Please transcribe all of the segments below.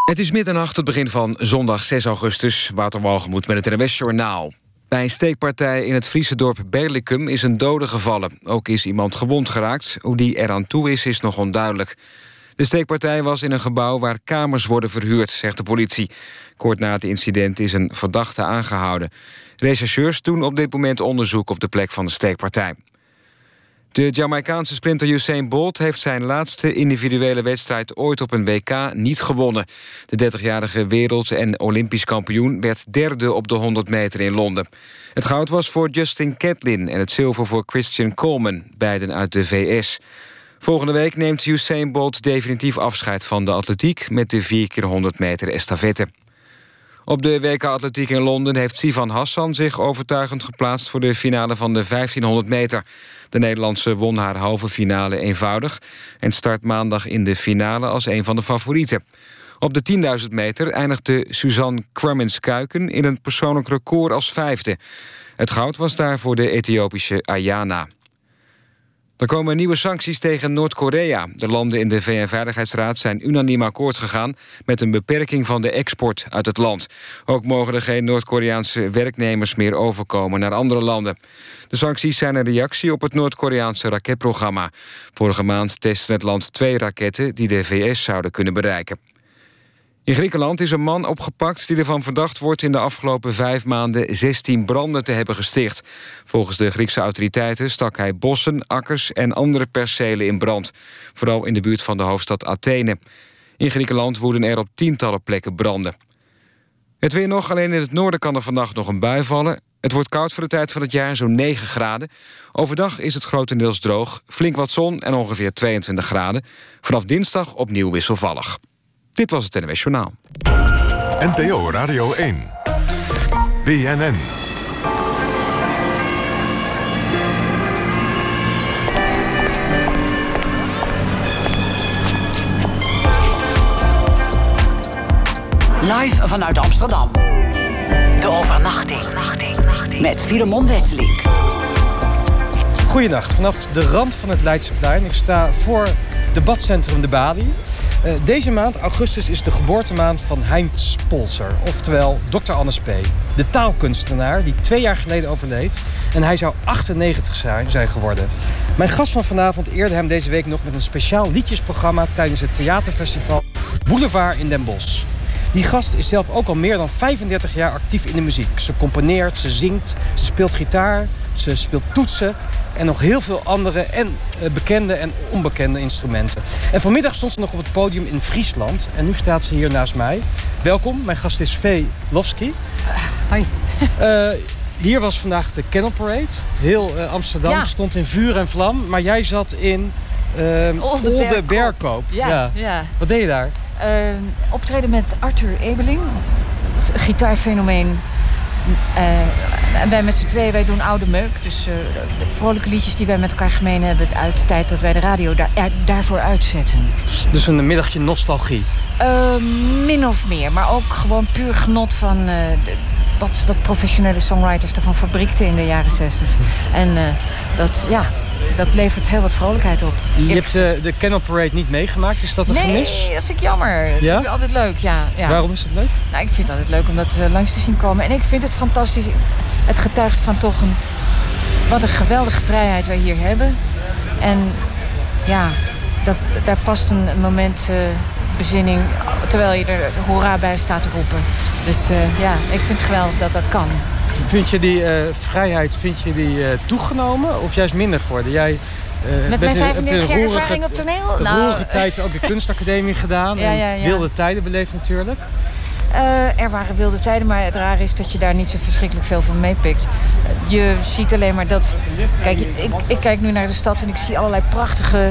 Het is middernacht, het begin van zondag 6 augustus. Wouter Walgemoed met het NWS Journaal. Bij een steekpartij in het Friese dorp Berlicum is een dode gevallen. Ook is iemand gewond geraakt. Hoe die eraan toe is nog onduidelijk. De steekpartij was in een gebouw waar kamers worden verhuurd, zegt de politie. Kort na het incident is een verdachte aangehouden. Rechercheurs doen op dit moment onderzoek op de plek van de steekpartij. De Jamaicaanse sprinter Usain Bolt heeft zijn laatste individuele wedstrijd ooit op een WK niet gewonnen. De 30-jarige wereld- en olympisch kampioen werd derde op de 100 meter in Londen. Het goud was voor Justin Gatlin en het zilver voor Christian Coleman, beiden uit de VS. Volgende week neemt Usain Bolt definitief afscheid van de atletiek met de 4x100 meter estafette. Op de WK Atletiek in Londen heeft Sivan Hassan zich overtuigend geplaatst voor de finale van de 1500 meter. De Nederlandse won haar halve finale eenvoudig en start maandag in de finale als een van de favorieten. Op de 10.000 meter eindigde Suzanne Crummins-Kuiken in een persoonlijk record als vijfde. Het goud was daar voor de Ethiopische Ayana. Er komen nieuwe sancties tegen Noord-Korea. De landen in de VN-veiligheidsraad zijn unaniem akkoord gegaan met een beperking van de export uit het land. Ook mogen er geen Noord-Koreaanse werknemers meer overkomen naar andere landen. De sancties zijn een reactie op het Noord-Koreaanse raketprogramma. Vorige maand testte het land 2 raketten die de VS zouden kunnen bereiken. In Griekenland is een man opgepakt die ervan verdacht wordt in de afgelopen 5 maanden 16 branden te hebben gesticht. Volgens de Griekse autoriteiten stak hij bossen, akkers en andere percelen in brand. Vooral in de buurt van de hoofdstad Athene. In Griekenland woeden er op tientallen plekken branden. Het weer nog, alleen in het noorden kan er vannacht nog een bui vallen. Het wordt koud voor de tijd van het jaar, zo'n 9 graden. Overdag is het grotendeels droog, flink wat zon en ongeveer 22 graden. Vanaf dinsdag opnieuw wisselvallig. Dit was het NWS Journaal. NPO Radio 1. BNN. Live vanuit Amsterdam. De overnachting. Met Filemon Wesselink. Goedenacht, vanaf de rand van het Leidseplein. Ik sta voor debatcentrum De Balie. Deze maand, augustus, is de geboortemaand van Heinz Polzer. Oftewel Dr. Annes P. De taalkunstenaar die 2 jaar geleden overleed. En hij zou 98 zijn geworden. Mijn gast van vanavond eerde hem deze week nog met een speciaal liedjesprogramma tijdens het theaterfestival Boulevard in Den Bosch. Die gast is zelf ook al meer dan 35 jaar actief in de muziek. Ze componeert, ze zingt, ze speelt gitaar, ze speelt toetsen en nog heel veel andere en bekende en onbekende instrumenten. En vanmiddag stond ze nog op het podium in Friesland. En nu staat ze hier naast mij. Welkom, mijn gast is Vee Lofsky. Hoi. Hier was vandaag de Kennel Parade. Heel Amsterdam stond in vuur en vlam. Maar jij zat in Olde Bergkoop. Ja. Wat deed je daar? Optreden met Arthur Ebeling. Gitaarfenomeen. En wij met z'n tweeën, wij doen oude meuk. Dus vrolijke liedjes die wij met elkaar gemeen hebben uit de tijd dat wij de radio daarvoor uitzetten. Dus een middagje nostalgie? Min of meer. Maar ook gewoon puur genot van wat professionele songwriters ervan fabriekten in de jaren 60. En dat levert heel wat vrolijkheid op. Je hebt de Kennel Parade niet meegemaakt. Is dat een gemis? Nee, dat vind ik jammer. Ja? Dat vind ik altijd leuk, ja. Waarom is het leuk? Nou, ik vind het altijd leuk om dat langs te zien komen. En ik vind het fantastisch. Het getuigt van toch wat een geweldige vrijheid wij hier hebben. En ja, daar past een moment bezinning, terwijl je er hoera bij staat te roepen. Dus ik vind het geweldig dat dat kan. Vind je die vrijheid toegenomen of juist minder geworden? Jij met mijn 35 jaar ervaring op toneel? Roerige tijd ook de kunstacademie gedaan. En wilde tijden beleefd natuurlijk. Er waren wilde tijden, maar het rare is dat je daar niet zo verschrikkelijk veel van meepikt. Je ziet alleen maar dat... Kijk, ik kijk nu naar de stad en ik zie allerlei prachtige...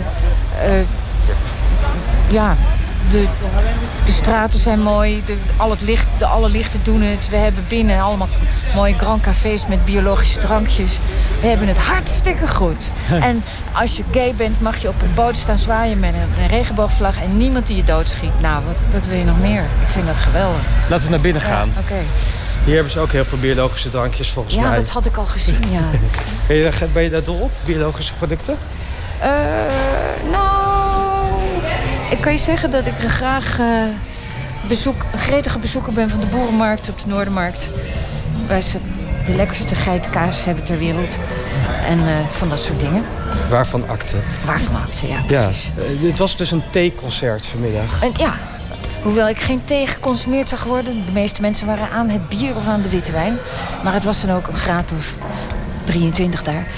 De straten zijn mooi, alle lichten doen het. We hebben binnen allemaal mooie grand cafés met biologische drankjes. We hebben het hartstikke goed. En als je gay bent mag je op een boot staan zwaaien met een regenboogvlag en niemand die je doodschiet. Nou, wat wil je nog meer? Ik vind dat geweldig. Laten we naar binnen gaan. Oké. Hier hebben ze ook heel veel biologische drankjes volgens mij. Ja, dat had ik al gezien, ja. Ben je daar dol op, biologische producten? Ik kan je zeggen dat ik er graag een gretige bezoeker ben van de Boerenmarkt op de Noordermarkt. Waar ze de lekkerste geitenkaas hebben ter wereld. En van dat soort dingen. Waarvan akte? Waarvan akte, ja, precies. Ja, het was dus een theeconcert vanmiddag. En ja, hoewel ik geen thee geconsumeerd zag worden. De meeste mensen waren aan het bier of aan de witte wijn. Maar het was dan ook een graad of 23 daar.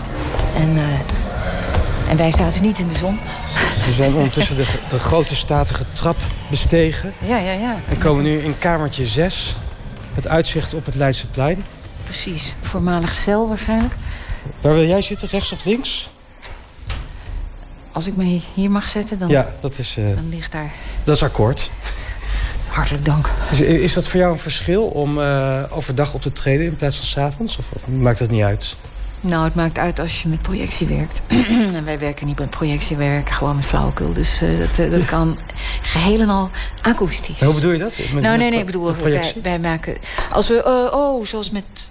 En wij zaten niet in de zon. We zijn ondertussen de grote statige trap bestegen. Ja. En komen nu in kamertje 6. Met uitzicht op het Leidseplein. Precies, voormalig cel waarschijnlijk. Waar wil jij zitten, rechts of links? Als ik me hier mag zetten, dan, ja, dat is, dan ligt daar... Dat is akkoord. Hartelijk dank. Is dat voor jou een verschil om overdag op te treden in plaats van 's avonds? Of maakt dat niet uit? Nou, het maakt uit als je met projectie werkt. En wij werken niet met projectie, wij werken gewoon met flauwekul. Dus dat kan geheel en al akoestisch. En hoe bedoel je dat? Nee, ik bedoel, wij maken... Als we, zoals met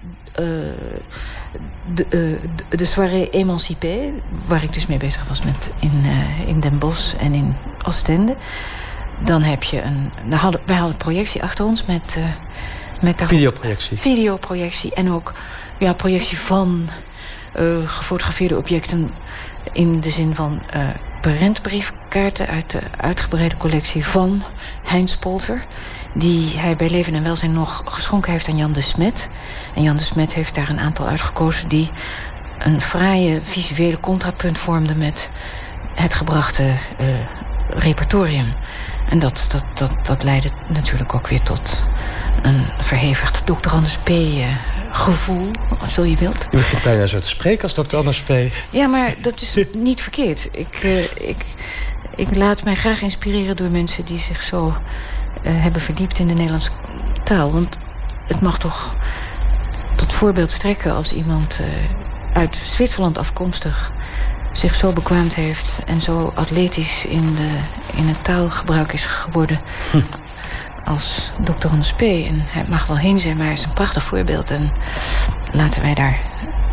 de soirée émancipée, waar ik dus mee bezig was in Den Bosch en in Oostende. Dan heb je wij hadden projectie achter ons met videoprojectie. Videoprojectie en ook projectie van gefotografeerde objecten in de zin van prentbriefkaarten uit de uitgebreide collectie van Heinz Polzer, die hij bij Leven en Welzijn nog geschonken heeft aan Jan de Smet. En Jan de Smet heeft daar een aantal uitgekozen die een fraaie visuele contrapunt vormden met het gebrachte repertorium. En dat leidde natuurlijk ook weer tot een verhevigd Dr. Anders P. gevoel, zo je wilt. Je begint bijna zo te spreken als Dr. Anders P. Ja, maar dat is niet verkeerd. Ik laat mij graag inspireren door mensen die zich zo hebben verdiept in de Nederlandse taal. Want het mag toch tot voorbeeld strekken als iemand uit Zwitserland afkomstig zich zo bekwaamd heeft en zo atletisch in het taalgebruik is geworden als Dr. Anders P. En hij mag wel heen zijn, maar hij is een prachtig voorbeeld. En laten wij daar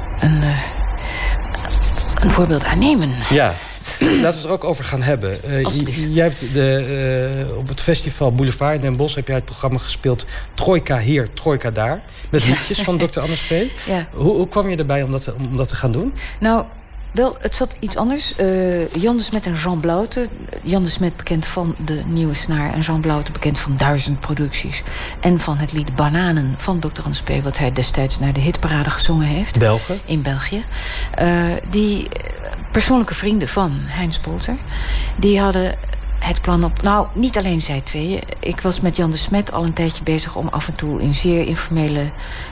een voorbeeld aan nemen. Ja, laten we het er ook over gaan hebben. Jij hebt op het festival Boulevard in Den Bosch heb jij het programma gespeeld Trojka hier, Trojka daar. Met liedjes van Dr. Anders P. Ja. Hoe kwam je erbij om dat te gaan doen? Nou, wel, het zat iets anders. Jan de Smet en Jean Blaute. Jan de Smet bekend van De Nieuwe Snaar en Jean Blaute bekend van 1000 producties. En van het lied Bananen van Dr. Anders P. wat hij destijds naar de hitparade gezongen heeft. Belgen? In België. Die persoonlijke vrienden van Heinz Polzer, die hadden het plan op... Nou, niet alleen zij tweeën. Ik was met Jan de Smet al een tijdje bezig om af en toe in zeer informele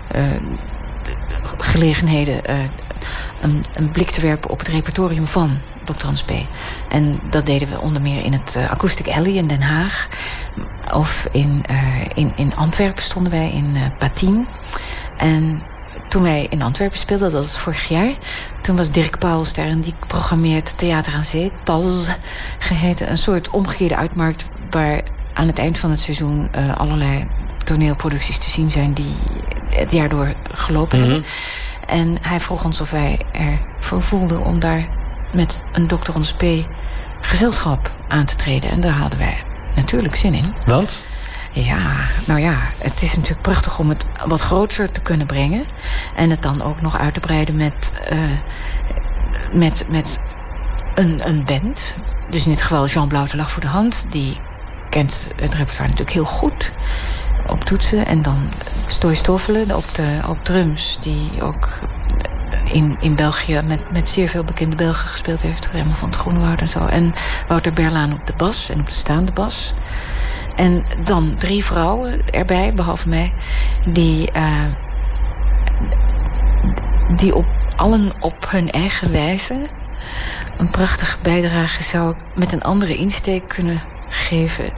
gelegenheden een blik te werpen op het repertorium van Dr. Hans P. En dat deden we onder meer in het Acoustic Alley in Den Haag. Of in Antwerpen stonden wij, in Patien. En toen wij in Antwerpen speelden, dat was vorig jaar, toen was Dirk Pauwels daar en die programmeert Theater aan Zee, TAZ geheten. Een soort omgekeerde uitmarkt waar aan het eind van het seizoen allerlei toneelproducties te zien zijn die het jaar door gelopen hebben. En hij vroeg ons of wij ervoor voelden om daar met een Dr. Anders P. gezelschap aan te treden. En daar hadden wij natuurlijk zin in. Want? Ja, nou ja, het is natuurlijk prachtig om het wat groter te kunnen brengen. En het dan ook nog uit te breiden met een band. Dus in dit geval Jean Blaute lag voor de hand. Die kent het repertoire natuurlijk heel goed op toetsen. En dan Stoy Stoffelen op drums, die ook in België met zeer veel bekende Belgen gespeeld heeft. Raymond van het Groenewoud en zo. En Wouter Berlaan op de bas en op de staande bas. En dan 3 vrouwen erbij, behalve mij, die allen op hun eigen wijze een prachtige bijdrage zou met een andere insteek kunnen geven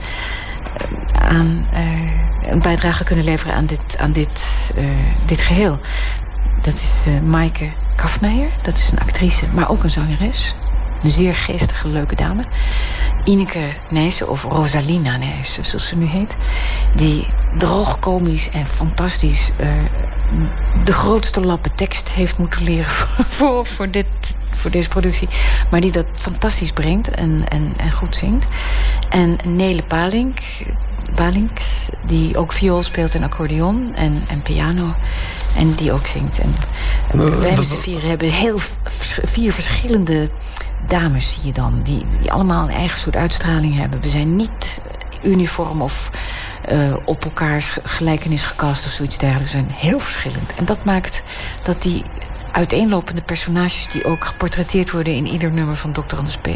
een bijdrage kunnen leveren aan dit geheel. Dat is Maaike Kafmeijer, dat is een actrice, maar ook een zangeres. Een zeer geestige, leuke dame. Ineke Nijssen, of Rosalina Nijssen, zoals ze nu heet. Die droog, komisch en fantastisch de grootste lappen tekst heeft moeten leren voor deze productie. Maar die dat fantastisch brengt en goed zingt. En Nele Palink, Palinks, die ook viool speelt en accordeon en piano. En die ook zingt. En wij met z'n vieren hebben 4 verschillende dames, zie je dan. Die allemaal een eigen soort uitstraling hebben. We zijn niet uniform of op elkaars gelijkenis gecast of zoiets dergelijks. We zijn heel verschillend. En dat maakt dat die uiteenlopende personages die ook geportretteerd worden in ieder nummer van Dr. Anders P.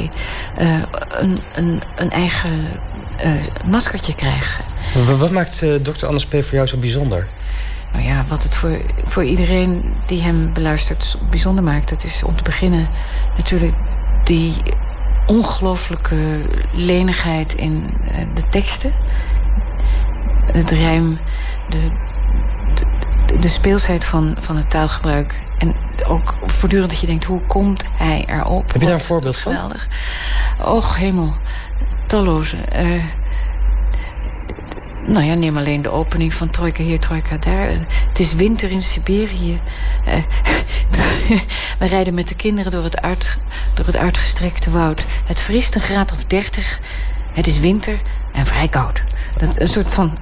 Een eigen maskertje krijgen. Wat maakt Dr. Anders P. voor jou zo bijzonder? Nou ja, wat het voor iedereen die hem beluistert bijzonder maakt, dat is om te beginnen natuurlijk die ongelooflijke lenigheid in de teksten. Het rijm, de speelsheid van het taalgebruik. En ook voortdurend dat je denkt, hoe komt hij erop? Heb je daar een voorbeeld van? Geweldig. Och, hemel. Talloze. Nou ja, neem alleen de opening van Trojka hier, Trojka daar. Het is winter in Siberië. We rijden met de kinderen door het uitgestrekte woud. Het vriest een graad of 30. Het is winter en vrij koud. Dat een soort van...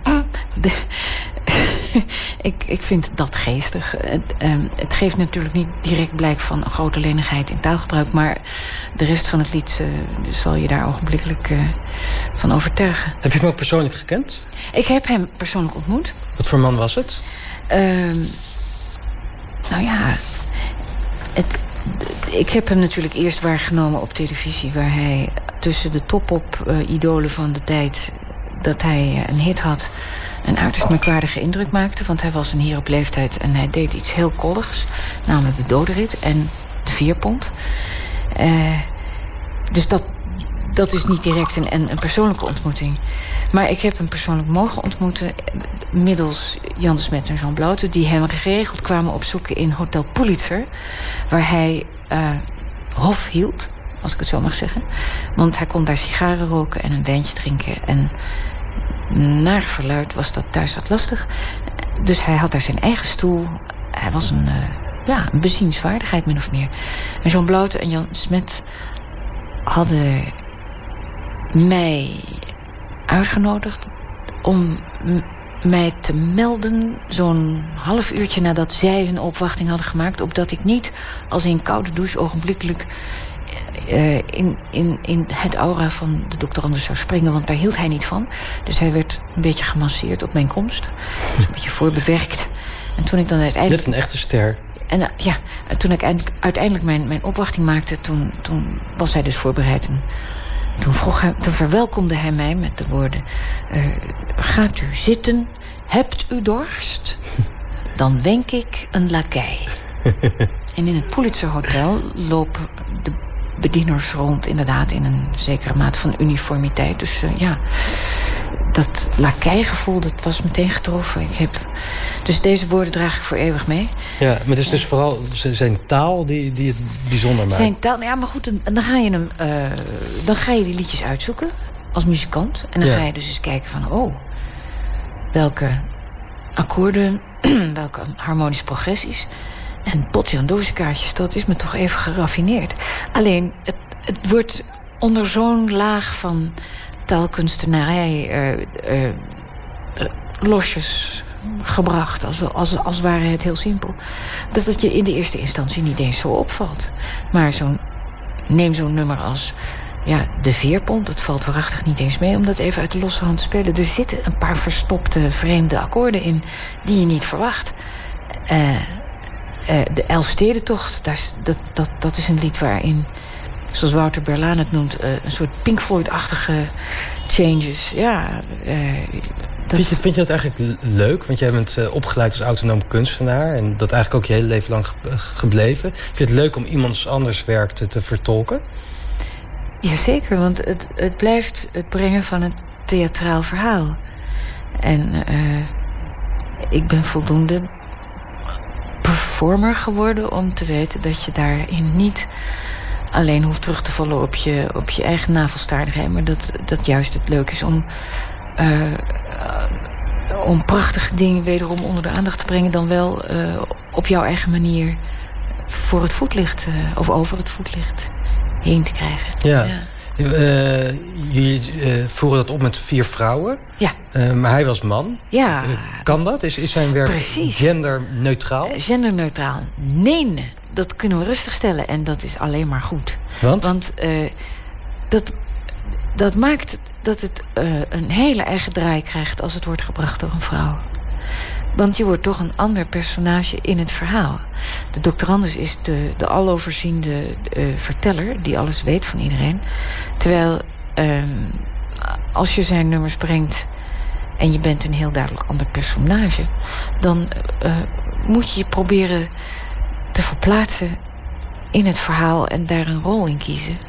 Ik vind dat geestig. Het geeft natuurlijk niet direct blijk van een grote lenigheid in taalgebruik, maar de rest van het lied zal je daar ogenblikkelijk van overtuigen. Heb je hem ook persoonlijk gekend? Ik heb hem persoonlijk ontmoet. Wat voor man was het? Nou ja, ik heb hem natuurlijk eerst waargenomen op televisie, waar hij tussen de top-op-idolen van de tijd dat hij een hit had een uiterst merkwaardige indruk maakte. Want hij was een heer op leeftijd en hij deed iets heel koddigs. Namelijk de dodenrit en de 4-pont. Dus dat is niet direct een persoonlijke ontmoeting. Maar ik heb hem persoonlijk mogen ontmoeten middels Jan de Smet en Jean Blauwte, die hem geregeld kwamen opzoeken in Hotel Pulitzer, waar hij hof hield, als ik het zo mag zeggen. Want hij kon daar sigaren roken en een wijntje drinken. En naar verluid was dat thuis wat lastig. Dus hij had daar zijn eigen stoel. Hij was een bezienswaardigheid, min of meer. En Jean Blauwte en Jan Smet hadden mij uitgenodigd om mij te melden zo'n half uurtje nadat zij hun opwachting hadden gemaakt, opdat ik niet als in koude douche ogenblikkelijk in het aura van de Dr. Anders zou springen, want daar hield hij niet van. Dus hij werd een beetje gemasseerd op mijn komst. Dus een beetje voorbewerkt. En toen ik dan uiteindelijk... Net een echte ster. En toen ik uiteindelijk mijn opwachting maakte, toen was hij dus voorbereid. En toen verwelkomde hij mij met de woorden: gaat u zitten, hebt u dorst? Dan wenk ik een lakij. En in het Pulitzer Hotel lopen de bedieners rond, inderdaad, in een zekere mate van uniformiteit. Dus dat lakijgevoel, dat was meteen getroffen. Dus deze woorden draag ik voor eeuwig mee. Ja, maar het is dus vooral zijn taal die het bijzonder maakt. Zijn taal, ja, maar goed, dan ga je die liedjes uitzoeken als muzikant. En dan ga je dus eens kijken van, welke akkoorden, welke harmonische progressies. En potjandozekaartjes, dat is me toch even geraffineerd. Alleen, het wordt onder zo'n laag van taalkunstenarij losjes gebracht, als ware het heel simpel, dat het je in de eerste instantie niet eens zo opvalt. Maar neem zo'n nummer als de 4-pont, dat valt waarachtig niet eens mee om dat even uit de losse hand te spelen. Er zitten een paar verstopte, vreemde akkoorden in die je niet verwacht. De Elfstedentocht, dat is een lied waarin, zoals Wouter Berlaan het noemt, een soort Pink Floyd-achtige changes. Vind je dat eigenlijk leuk? Want jij bent opgeleid als autonoom kunstenaar en dat eigenlijk ook je hele leven lang gebleven. Vind je het leuk om iemands anders werk te vertolken? Jazeker, want het blijft het brengen van een theatraal verhaal. En ik ben voldoende performer geworden om te weten dat je daarin niet alleen hoeft terug te vallen op je eigen navelstaardigheid, maar dat juist het leuk is om prachtige dingen wederom onder de aandacht te brengen, dan wel op jouw eigen manier voor het voetlicht of over het voetlicht heen te krijgen. Ja. Jullie voeren dat op met 4 vrouwen. Ja. Maar hij was man. Ja. Kan dat? Is zijn werk Precies. genderneutraal? Genderneutraal. Nee, dat kunnen we rustig stellen. En dat is alleen maar goed. Want dat maakt dat het een hele eigen draai krijgt als het wordt gebracht door een vrouw. Want je wordt toch een ander personage in het verhaal. De doctorandus is de aloverziende verteller die alles weet van iedereen. Terwijl als je zijn nummers brengt en je bent een heel duidelijk ander personage, dan moet je je proberen te verplaatsen in het verhaal en daar een rol in kiezen.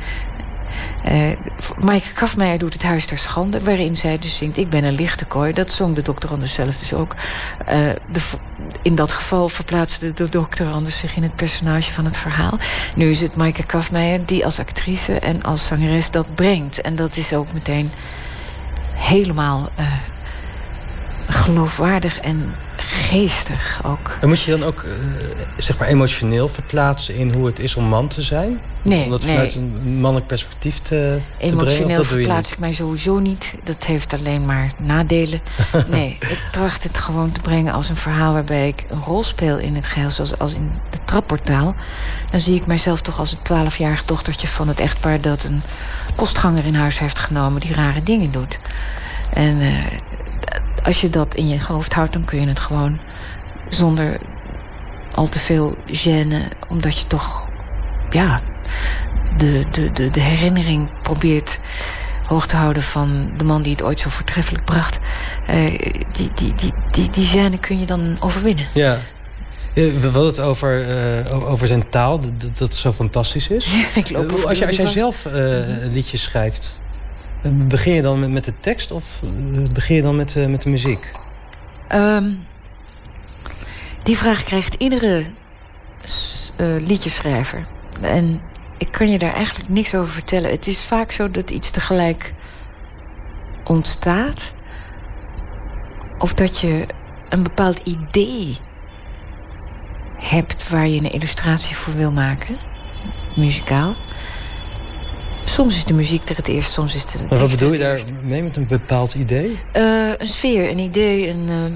Maaike Kafmeijer doet Het Huis der Schande, waarin zij dus zingt Ik ben een lichte kooi. Dat zong de doctorandus zelf dus ook. In dat geval verplaatste de doctorandus zich in het personage van het verhaal. Nu is het Maaike Kafmeijer die als actrice en als zangeres dat brengt. En dat is ook meteen helemaal geloofwaardig en geestig ook. En moet je dan ook zeg maar emotioneel verplaatsen in hoe het is om man te zijn? Nee, om dat vanuit een mannelijk perspectief te brengen? Emotioneel verplaats ik mij sowieso niet. Dat heeft alleen maar nadelen. Nee, ik tracht het gewoon te brengen als een verhaal waarbij ik een rol speel in het geheel. Zoals als in de Trapportaal. Dan zie ik mijzelf toch als een 12-jarig dochtertje van het echtpaar dat een kostganger in huis heeft genomen die rare dingen doet. En als je dat in je hoofd houdt, dan kun je het gewoon zonder al te veel gêne, omdat je toch de herinnering probeert hoog te houden van de man die het ooit zo voortreffelijk bracht. Die gêne kun je dan overwinnen. Ja. We hadden het over zijn taal, dat het zo fantastisch is. Ja, ik loop als jij zelf liedjes schrijft, begin je dan met de tekst of begin je dan met de muziek? Die vraag krijgt iedere liedjeschrijver. En ik kan je daar eigenlijk niks over vertellen. Het is vaak zo dat iets tegelijk ontstaat. Of dat je een bepaald idee hebt waar je een illustratie voor wil maken. Muzikaal. Soms is de muziek er het eerst, soms is de tekst. Maar wat bedoel je daarmee met een bepaald idee? Een sfeer, een idee,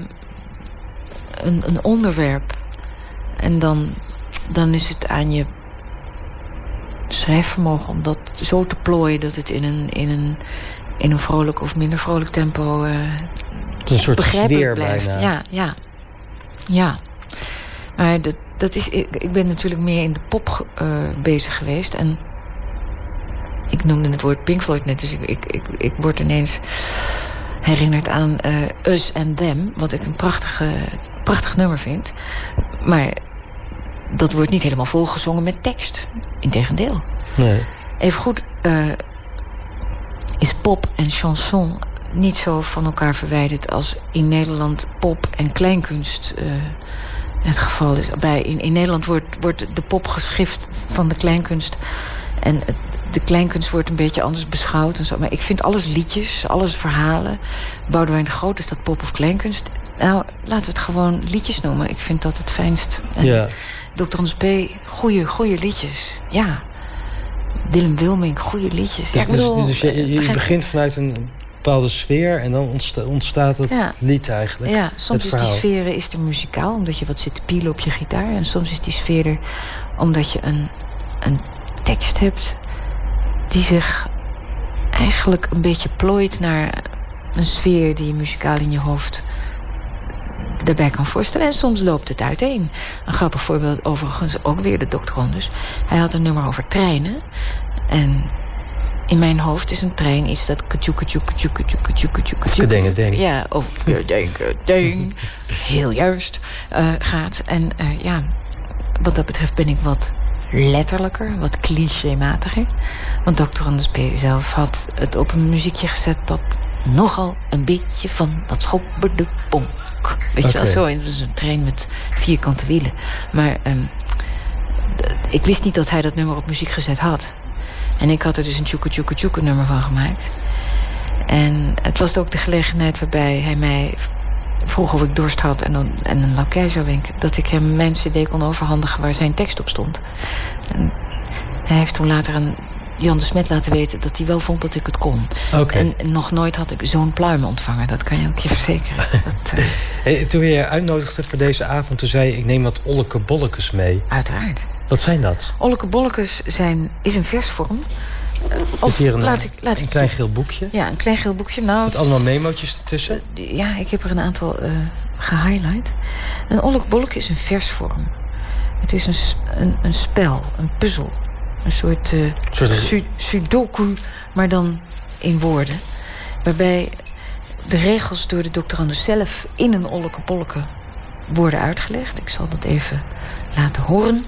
een onderwerp. En dan is het aan je schrijfvermogen om dat zo te plooien dat het in een vrolijk of minder vrolijk tempo een soort sfeer blijft. Bijna. Ja. Maar dat is, ik ben natuurlijk meer in de pop bezig geweest. En ik noemde het woord Pink Floyd net. Dus ik word ineens herinnerd aan Us and Them. Wat ik een prachtig nummer vind. Maar dat wordt niet helemaal volgezongen met tekst. Integendeel. Nee. Evengoed is pop en chanson niet zo van elkaar verwijderd als in Nederland pop en kleinkunst het geval is. In Nederland wordt de pop geschift van de kleinkunst. En de kleinkunst wordt een beetje anders beschouwd. En zo. Maar ik vind alles liedjes, alles verhalen. Boudewijn de Groot, is dat pop of kleinkunst? Nou, laten we het gewoon liedjes noemen. Ik vind dat het fijnst. Ja. Doctorandus P, goede liedjes. Ja. Willem Wilming, goede liedjes. Ja, ik bedoel, dus je begint vanuit een bepaalde sfeer en dan ontstaat het lied eigenlijk. Ja, soms is die sfeer is er muzikaal, omdat je wat zit te pielen op je gitaar. En soms is die sfeer er omdat je een tekst hebt die zich eigenlijk een beetje plooit naar een sfeer die je muzikaal in je hoofd daarbij kan voorstellen. En soms loopt het uiteen. Een grappig voorbeeld overigens ook weer de doctorandus. Hij had een nummer over treinen. En in mijn hoofd is een trein iets dat Kedeng. Ja, of kedeng. Heel juist gaat. En wat dat betreft ben ik wat letterlijker, wat clichématiger. Want doctorandus P. zelf had het op een muziekje gezet dat nogal een beetje van dat schopperde bonk. Weet je wel, zo. Het was een trein met vierkante wielen. Maar ik wist niet dat hij dat nummer op muziek gezet had. En ik had er dus een tjoeke nummer van gemaakt. En het was ook de gelegenheid waarbij hij mij vroeg of ik dorst had en een lakij zou wenken, dat ik hem mijn cd kon overhandigen waar zijn tekst op stond. En hij heeft toen later een Jan de Smet laten weten dat hij wel vond dat ik het kon. Okay. En nog nooit had ik zo'n pluim ontvangen. Dat kan je ook je verzekeren. Toen je uitnodigde voor deze avond, toen zei je, ik neem wat ollekebollekes mee. Uiteraard. Wat zijn dat? Ollekebollekes is een versvorm. Of hier laat ik een klein geel boekje. Ja, een klein geel boekje. Nou, met allemaal memootjes ertussen. Ja, ik heb er een aantal gehighlight. Een ollekebolleke is een versvorm. Het is een spel, een puzzel. Een soort sudoku, maar dan in woorden. Waarbij de regels door de doctorandus zelf in een ollekebolleke worden uitgelegd. Ik zal dat even laten horen.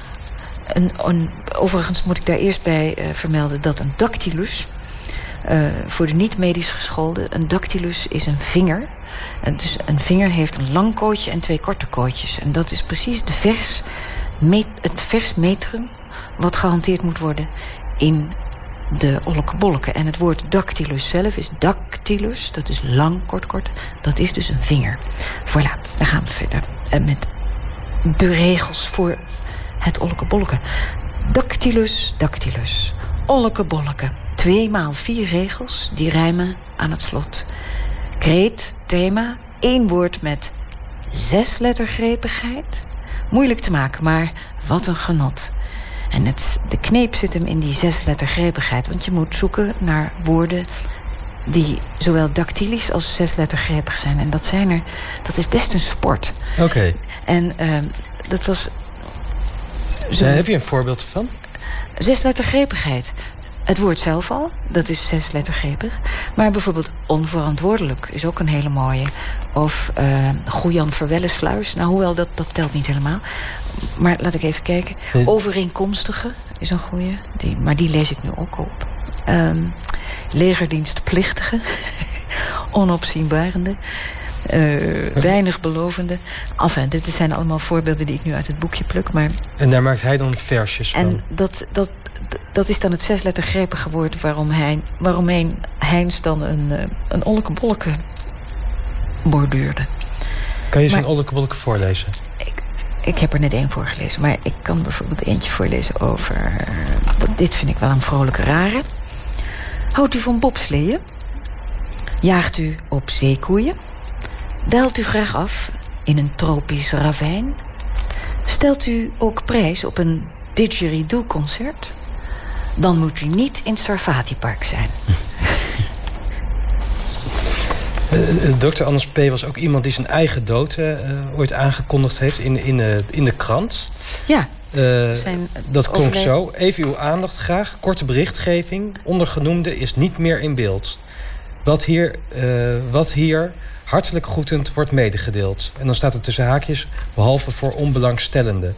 Overigens moet ik daar eerst bij vermelden dat een dactylus, voor de niet-medisch geschoolde, een dactylus is een vinger. En dus een vinger heeft een lang kootje en 2 korte kootjes. En dat is precies het vers metrum wat gehanteerd moet worden in de ollekebolleke. En het woord dactylus zelf is dactylus, dat is lang, kort. Dat is dus een vinger. Voilà, dan gaan we verder met de regels voor het ollekebolleke. Dactylus. Ollekebolleke. 2 maal 4 regels, die rijmen aan het slot. Kreet, thema, 1 woord met 6 lettergrepigheid. Moeilijk te maken, maar wat een genot. En de kneep zit hem in die 6 lettergrepigheid. Want je moet zoeken naar woorden die zowel dactylisch als 6 lettergrepig zijn. En dat is best een sport. Oké. En dat was... heb je een voorbeeld ervan? 6 lettergrepigheid. Het woord zelf al, dat is 6 lettergrepig. Maar bijvoorbeeld onverantwoordelijk is ook een hele mooie. Of Goejan Verwellensluis. Nou, hoewel dat telt niet helemaal. Maar laat ik even kijken. Overeenkomstige is een goeie. Maar die lees ik nu ook op. Legerdienstplichtige. Onopzienbarende. Weinig belovende. Enfin, dit zijn allemaal voorbeelden die ik nu uit het boekje pluk. Maar... En daar maakt hij dan versjes van? En dat is dan het 6 lettergrepige woord waaromheen Heins dan een ollekebolleke borduurde. Kan je zo'n ollekebolleke voorlezen? Ik heb er net 1 voorgelezen, maar ik kan bijvoorbeeld eentje voorlezen over... dit vind ik wel een vrolijke rare. Houdt u van bobsleeën? Jaagt u op zeekoeien? Daalt u graag af in een tropisch ravijn? Stelt u ook prijs op een didgeridoo-concert? Dan moet u niet in het Sarfati-park zijn. Dr. Anders P. was ook iemand die zijn eigen dood ooit aangekondigd heeft in de krant. Ja. Dat klonk zo. Even uw aandacht graag. Korte berichtgeving. Ondergenoemde is niet meer in beeld. Wat hier hartelijk groetend wordt medegedeeld. En dan staat er tussen haakjes, behalve voor onbelangstellenden.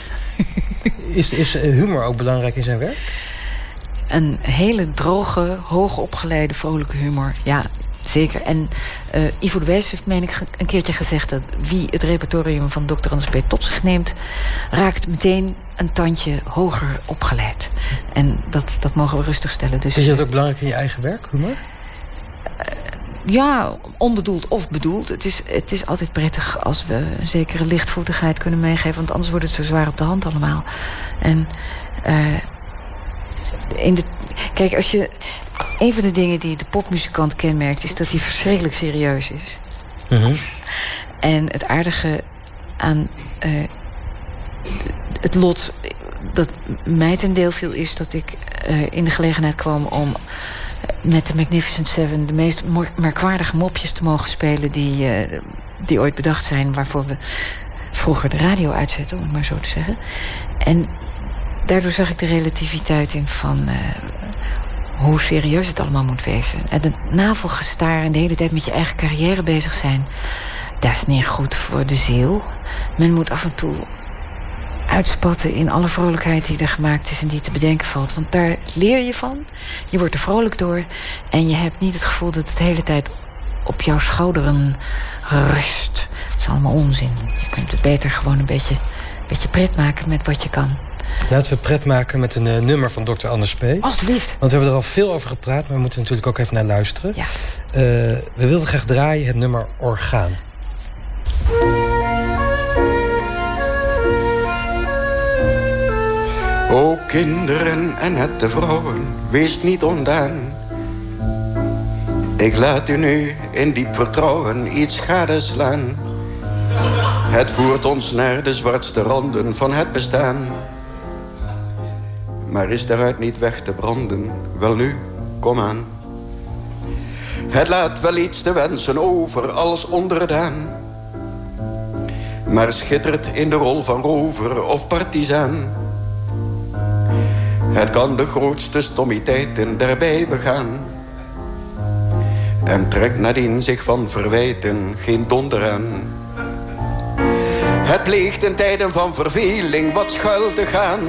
Is humor ook belangrijk in zijn werk? Een hele droge, hoogopgeleide, vrolijke humor. Ja, zeker. En Ivo de Wijs heeft, meen ik, een keertje gezegd... dat wie het repertorium van Dr. Anders P. tot zich neemt... raakt meteen een tandje hoger opgeleid. En dat mogen we rustig stellen. Dus, is dat ook belangrijk in je eigen werk, humor? Ja, onbedoeld of bedoeld. Het is altijd prettig als we een zekere lichtvoetigheid kunnen meegeven... want anders wordt het zo zwaar op de hand allemaal. En... Kijk, als je... Een van de dingen die de popmuzikant kenmerkt... is dat hij verschrikkelijk serieus is. Mm-hmm. En het aardige aan het lot dat mij ten deel viel... is dat ik in de gelegenheid kwam om met de Magnificent Seven... de meest merkwaardige mopjes te mogen spelen... die ooit bedacht zijn... waarvoor we vroeger de radio uitzetten, om het maar zo te zeggen. En... daardoor zag ik de relativiteit in van hoe serieus het allemaal moet wezen. En het navelgestaar en de hele tijd met je eigen carrière bezig zijn... dat is niet goed voor de ziel. Men moet af en toe uitspatten in alle vrolijkheid die er gemaakt is... en die te bedenken valt. Want daar leer je van. Je wordt er vrolijk door. En je hebt niet het gevoel dat het de hele tijd op jouw schouderen rust. Dat is allemaal onzin. Je kunt het beter gewoon een beetje pret maken met wat je kan. Laten we pret maken met een nummer van Dr. Anders P. Alsjeblieft. Want we hebben er al veel over gepraat, maar we moeten natuurlijk ook even naar luisteren. Ja. We wilden graag draaien het nummer Orgaan. O kinderen en nette vrouwen, wees niet ondaan. Ik laat u nu in diep vertrouwen iets gadeslaan. Het voert ons naar de zwartste randen van het bestaan. Maar is daaruit niet weg te branden? Wel nu, kom aan. Het laat wel iets te wensen over als onderdaan. Maar schittert in de rol van rover of partizaan. Het kan de grootste stommiteiten daarbij begaan. En trekt nadien zich van verwijten geen donder aan. Het pleegt in tijden van verveling wat schuil te gaan.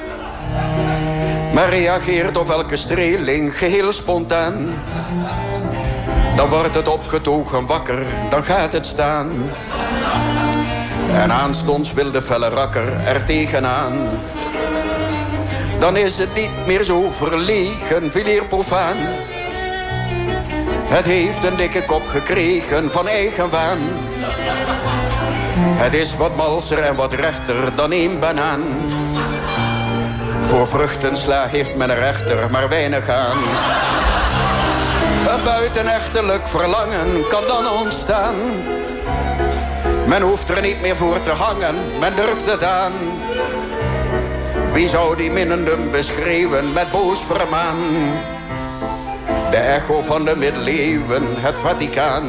Maar reageert op elke streeling geheel spontaan. Dan wordt het opgetogen wakker, dan gaat het staan. En aanstonds wil de felle rakker er tegenaan. Dan is het niet meer zo verlegen, veel eer profaan. Het heeft een dikke kop gekregen van eigen waan. Het is wat malser en wat rechter dan één banaan. Voor vruchtensla heeft men er echter maar weinig aan. Een buitenechtelijk verlangen kan dan ontstaan. Men hoeft er niet meer voor te hangen, men durft het aan. Wie zou die minnenden beschreeuwen met boos vermaan? De echo van de middeleeuwen, het Vaticaan.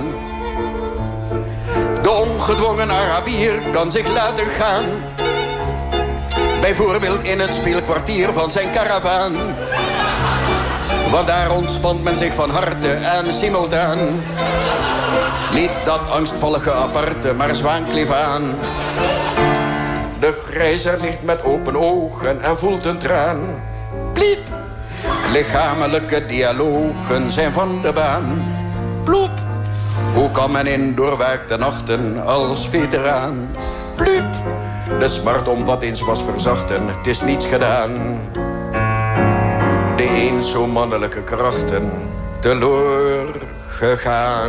De ongedwongen Arabier kan zich laten gaan. Bijvoorbeeld in het speelkwartier van zijn karavaan. Want daar ontspant men zich van harte en simultaan. Niet dat angstvallige aparte, maar zwaankleef aan. De grijzer ligt met open ogen en voelt een traan. Pliep! Lichamelijke dialogen zijn van de baan. Ploep! Hoe kan men in doorwaakte nachten als veteraan? Plup! De smart om wat eens was verzachten, het is niets gedaan. De eens zo mannelijke krachten teloor gegaan.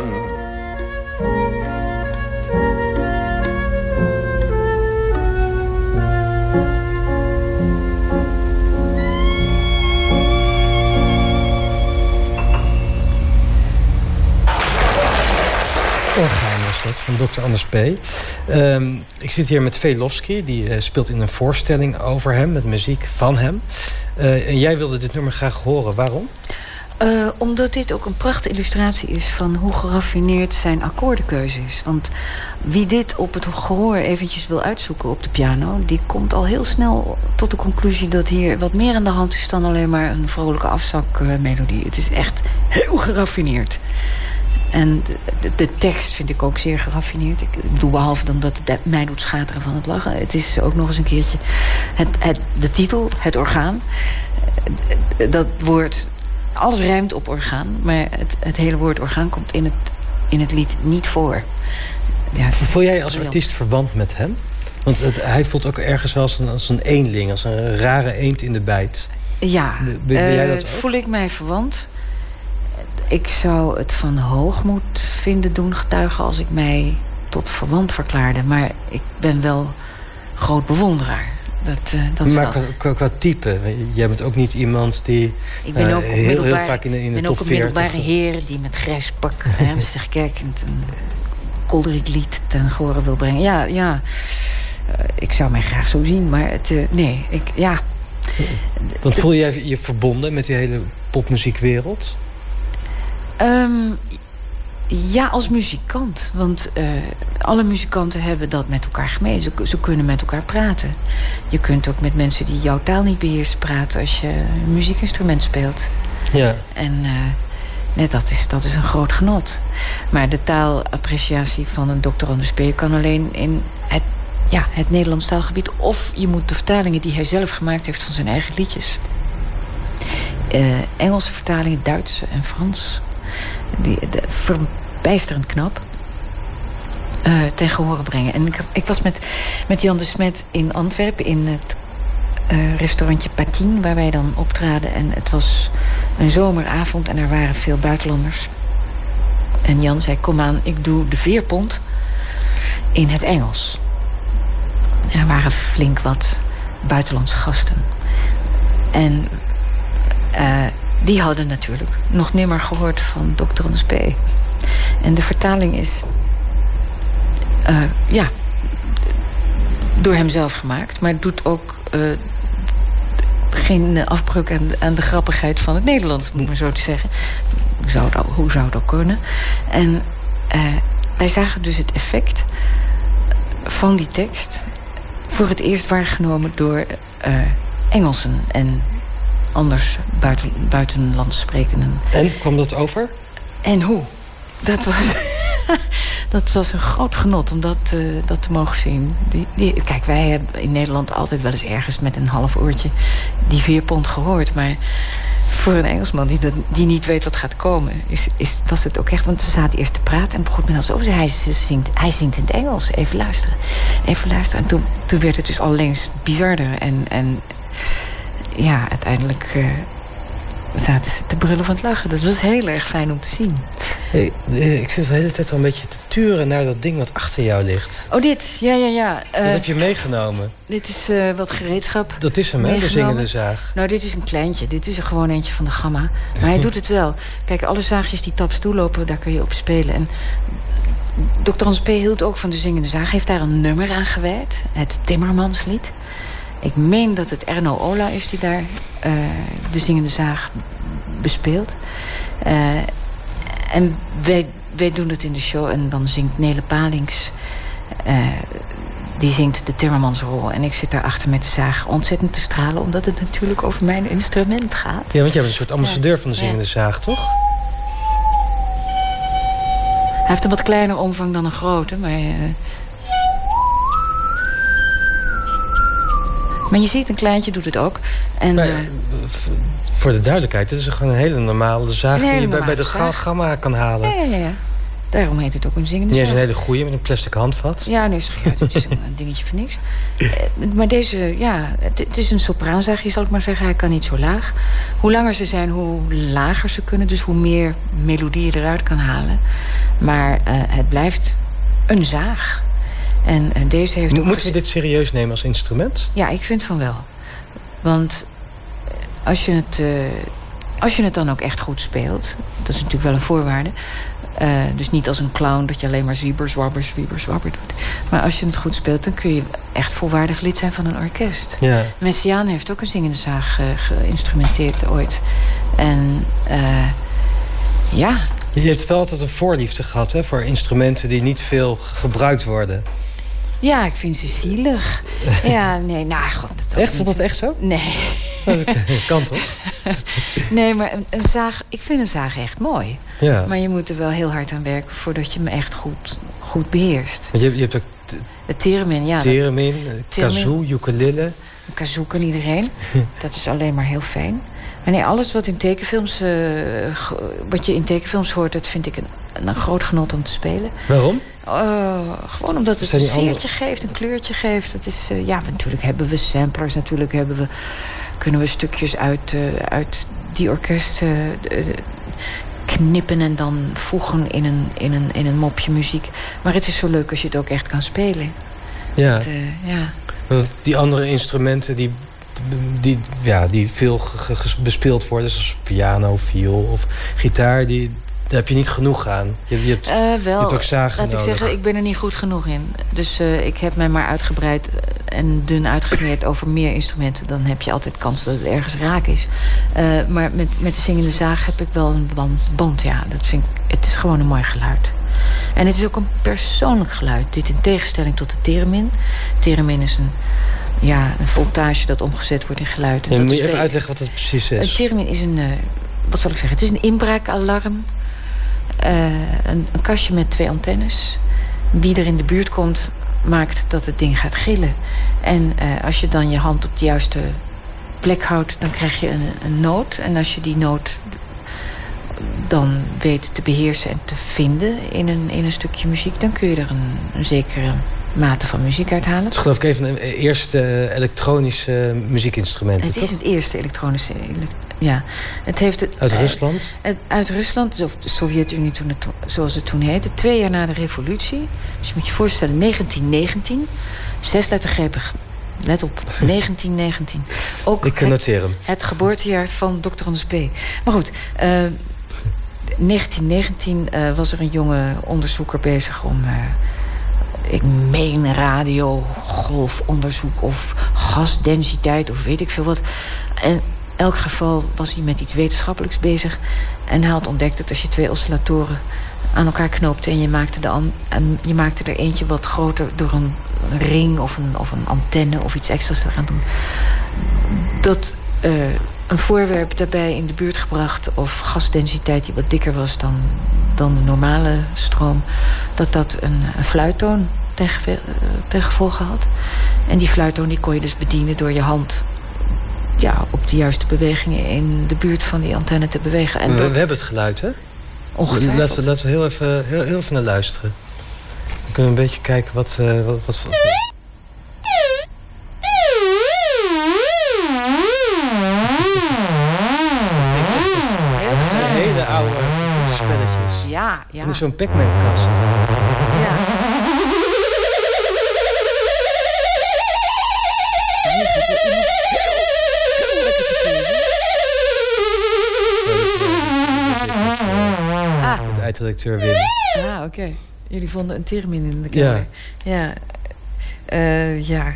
Orgaan was dat, van Dr. Anders P. Ik zit hier met Velofsky, die speelt in een voorstelling over hem, met muziek van hem. En jij wilde dit nummer graag horen. Waarom? Omdat dit ook een prachtige illustratie is van hoe geraffineerd zijn akkoordenkeuze is. Want wie dit op het gehoor eventjes wil uitzoeken op de piano, die komt al heel snel tot de conclusie dat hier wat meer aan de hand is dan alleen maar een vrolijke afzakmelodie. Het is echt heel geraffineerd. En de tekst vind ik ook zeer geraffineerd. Ik bedoel, behalve dan dat het mij doet schateren van het lachen. Het is ook nog eens een keertje de titel, het orgaan. Dat woord, alles rijmt op orgaan. Maar het hele woord orgaan komt in het lied niet voor. Ja, voel jij als artiest verwant met hem? Want hij voelt ook ergens wel als een eenling. Als een rare eend in de bijt. Ja, ben jij dat ook? Voel ik mij verwant. Ik zou het van hoogmoed vinden doen getuigen als ik mij tot verwant verklaarde. Maar ik ben wel groot bewonderaar. Dat maar qua type, jij bent ook niet iemand die ik ben ook heel vaak in de top 40... Ik ben ook een middelbare heer die met grijs pak zich kijkend een kolderiek lied ten gehore wil brengen. Ja, ik zou mij graag zo zien, maar ja. Want voel jij je verbonden met die hele popmuziekwereld? Ja, als muzikant. Want alle muzikanten hebben dat met elkaar gemeen. Ze kunnen met elkaar praten. Je kunt ook met mensen die jouw taal niet beheersen praten als je een muziekinstrument speelt. Ja. En dat is een groot genot. Maar de taalappreciatie van een Dr. Anders P. kan alleen in het Nederlands taalgebied. Of je moet de vertalingen die hij zelf gemaakt heeft van zijn eigen liedjes. Engelse vertalingen, Duits en Frans. Verbijsterend knap. Tegen horen brengen. En ik was met Jan de Smet in Antwerpen in het restaurantje Patine, waar wij dan optraden. En het was een zomeravond en er waren veel buitenlanders. En Jan zei, kom aan, ik doe de veerpont in het Engels. Er waren flink wat buitenlandse gasten. En die hadden natuurlijk nog nimmer gehoord van Dr. Anders P. En de vertaling is door hemzelf gemaakt, maar het doet ook geen afbreuk aan de grappigheid van het Nederlands, moet ik maar zo te zeggen. Hoe zou dat kunnen? En wij zagen dus het effect van die tekst voor het eerst waargenomen door Engelsen en anders buitenlands sprekenden. En, kwam dat over? En hoe? Dat was een groot genot om dat te mogen zien. Kijk, wij hebben in Nederland altijd wel eens ergens met een half oortje die veerpont gehoord. Maar voor een Engelsman die niet weet wat gaat komen, was het ook echt. Want ze zaten eerst te praten en begon men als over. Hij zingt in het Engels. Even luisteren. En toen werd het dus allengs bizarder. En ja, uiteindelijk zaten ze te brullen van het lachen. Dat was heel erg fijn om te zien. Hey, ik zit de hele tijd al een beetje te turen naar dat ding wat achter jou ligt. Oh, dit? Ja. Dat heb je meegenomen. Dit is wat gereedschap. Dat is hem, hè, de zingende zaag. Nou, dit is een kleintje. Dit is er gewoon eentje van de Gamma. Maar hij doet het wel. Kijk, alle zaagjes die taps toelopen, daar kun je op spelen. En Dr. Hans P. hield ook van de zingende zaag. Heeft daar een nummer aan gewijd. Het Timmermanslied. Ik meen dat het Erno Ola is die daar de zingende zaag bespeelt. En wij doen het in de show. En dan zingt Nele Palings. Die zingt de Timmermansrol. En ik zit daar achter met de zaag ontzettend te stralen. Omdat het natuurlijk over mijn instrument gaat. Ja, want jij bent een soort ambassadeur van de zingende zaag, toch? Hij heeft een wat kleiner omvang dan een grote. Maar je ziet, een kleintje doet het ook. En, voor de duidelijkheid, dit is gewoon een hele normale zaag die je bij de Gamma kan halen. Ja. Daarom heet het ook een zingende zaag. Die is een hele goeie met een plastic handvat. Ja, nee, het is een dingetje voor niks. Maar deze, het is een sopraanzaagje, zal ik maar zeggen. Hij kan niet zo laag. Hoe langer ze zijn, hoe lager ze kunnen. Dus hoe meer melodie je eruit kan halen. Maar het blijft een zaag. En deze heeft Moeten we dit serieus nemen als instrument? Ja, ik vind van wel. Want als je het dan ook echt goed speelt, dat is natuurlijk wel een voorwaarde. Dus niet als een clown dat je alleen maar zwieber, zwabber doet. Maar als je het goed speelt, dan kun je echt volwaardig lid zijn van een orkest. Ja. Messiaen heeft ook een zingende zaag geïnstrumenteerd ooit. En ja. Je hebt wel altijd een voorliefde gehad, hè, voor instrumenten die niet veel gebruikt worden. Ja, ik vind ze zielig. Ja, nee, nou, god. Echt? Vond dat echt zo? Nee. Dat kan toch? Nee, maar een zaag, ik vind een zaag echt mooi. Ja. Maar je moet er wel heel hard aan werken voordat je hem echt goed beheerst. Want je hebt ook de theremin, ja. Kazoo, ukulele. Kazoo kan iedereen. Dat is alleen maar heel fijn. Maar nee, alles wat in tekenfilms, wat je in tekenfilms hoort, dat vind ik een groot genot om te spelen. Waarom? Gewoon omdat het een sfeertje geeft, een kleurtje geeft. Het is, natuurlijk hebben we samplers, kunnen we stukjes uit die orkesten knippen en dan voegen in een mopje muziek. Maar het is zo leuk als je het ook echt kan spelen. Ja. Want die andere instrumenten die veel bespeeld worden, zoals piano, viool of gitaar, daar heb je niet genoeg aan. Je hebt ook zagen nodig. Laat ik zeggen, ik ben er niet goed genoeg in. Dus ik heb mij maar uitgebreid en dun uitgeleerd over meer instrumenten. Dan heb je altijd kans dat het ergens raak is. Maar met de zingende zaag heb ik wel een band. Ja, het is gewoon een mooi geluid. En het is ook een persoonlijk geluid. Dit in tegenstelling tot de theremin. Theremin is een voltage dat omgezet wordt in geluid. En moet je even uitleggen wat het precies is? Een theremin is wat zal ik zeggen? Het is een inbraakalarm. Een kastje met 2 antennes. Wie er in de buurt komt, maakt dat het ding gaat gillen. En als je dan je hand op de juiste plek houdt, dan krijg je een noot. En als je die noot dan weet te beheersen en te vinden in een stukje muziek, dan kun je er een zekere mate van muziek uithalen. Het is geloof ik een van de eerste elektronische muziekinstrumenten, Het is het eerste elektronische. Ja. Het heeft uit Rusland? Uit Rusland, of de Sovjet-Unie zoals het toen heette. 2 jaar na de revolutie. Dus je moet je voorstellen, 1919. 6-lettergrepig let op, 1919. Ook ik noteer hem. Het geboortejaar van Dr. Anders P. Maar goed, 1919 was er een jonge onderzoeker bezig om... ik meen radiogolfonderzoek of gasdensiteit of weet ik veel wat. En in elk geval was hij met iets wetenschappelijks bezig. En hij had ontdekt dat als je 2 oscillatoren aan elkaar knoopte... en je maakte er eentje wat groter door een ring of een antenne of iets extra's te gaan doen... dat een voorwerp daarbij in de buurt gebracht... of gasdensiteit die wat dikker was dan de normale stroom... dat een fluittoon ten gevolge had. En die fluittoon die kon je dus bedienen door je hand... op de juiste bewegingen in de buurt van die antenne te bewegen. En we hebben het geluid, hè? Ongetwijfeld. Laten we heel even naar luisteren. Dan kunnen we een beetje kijken wat hele oude computerspelletjes. Ja. En is zo'n Pac-Man-kast. Ja. Met de eindredacteur Wim. Oké. Jullie vonden een theremin in de kamer. Ja.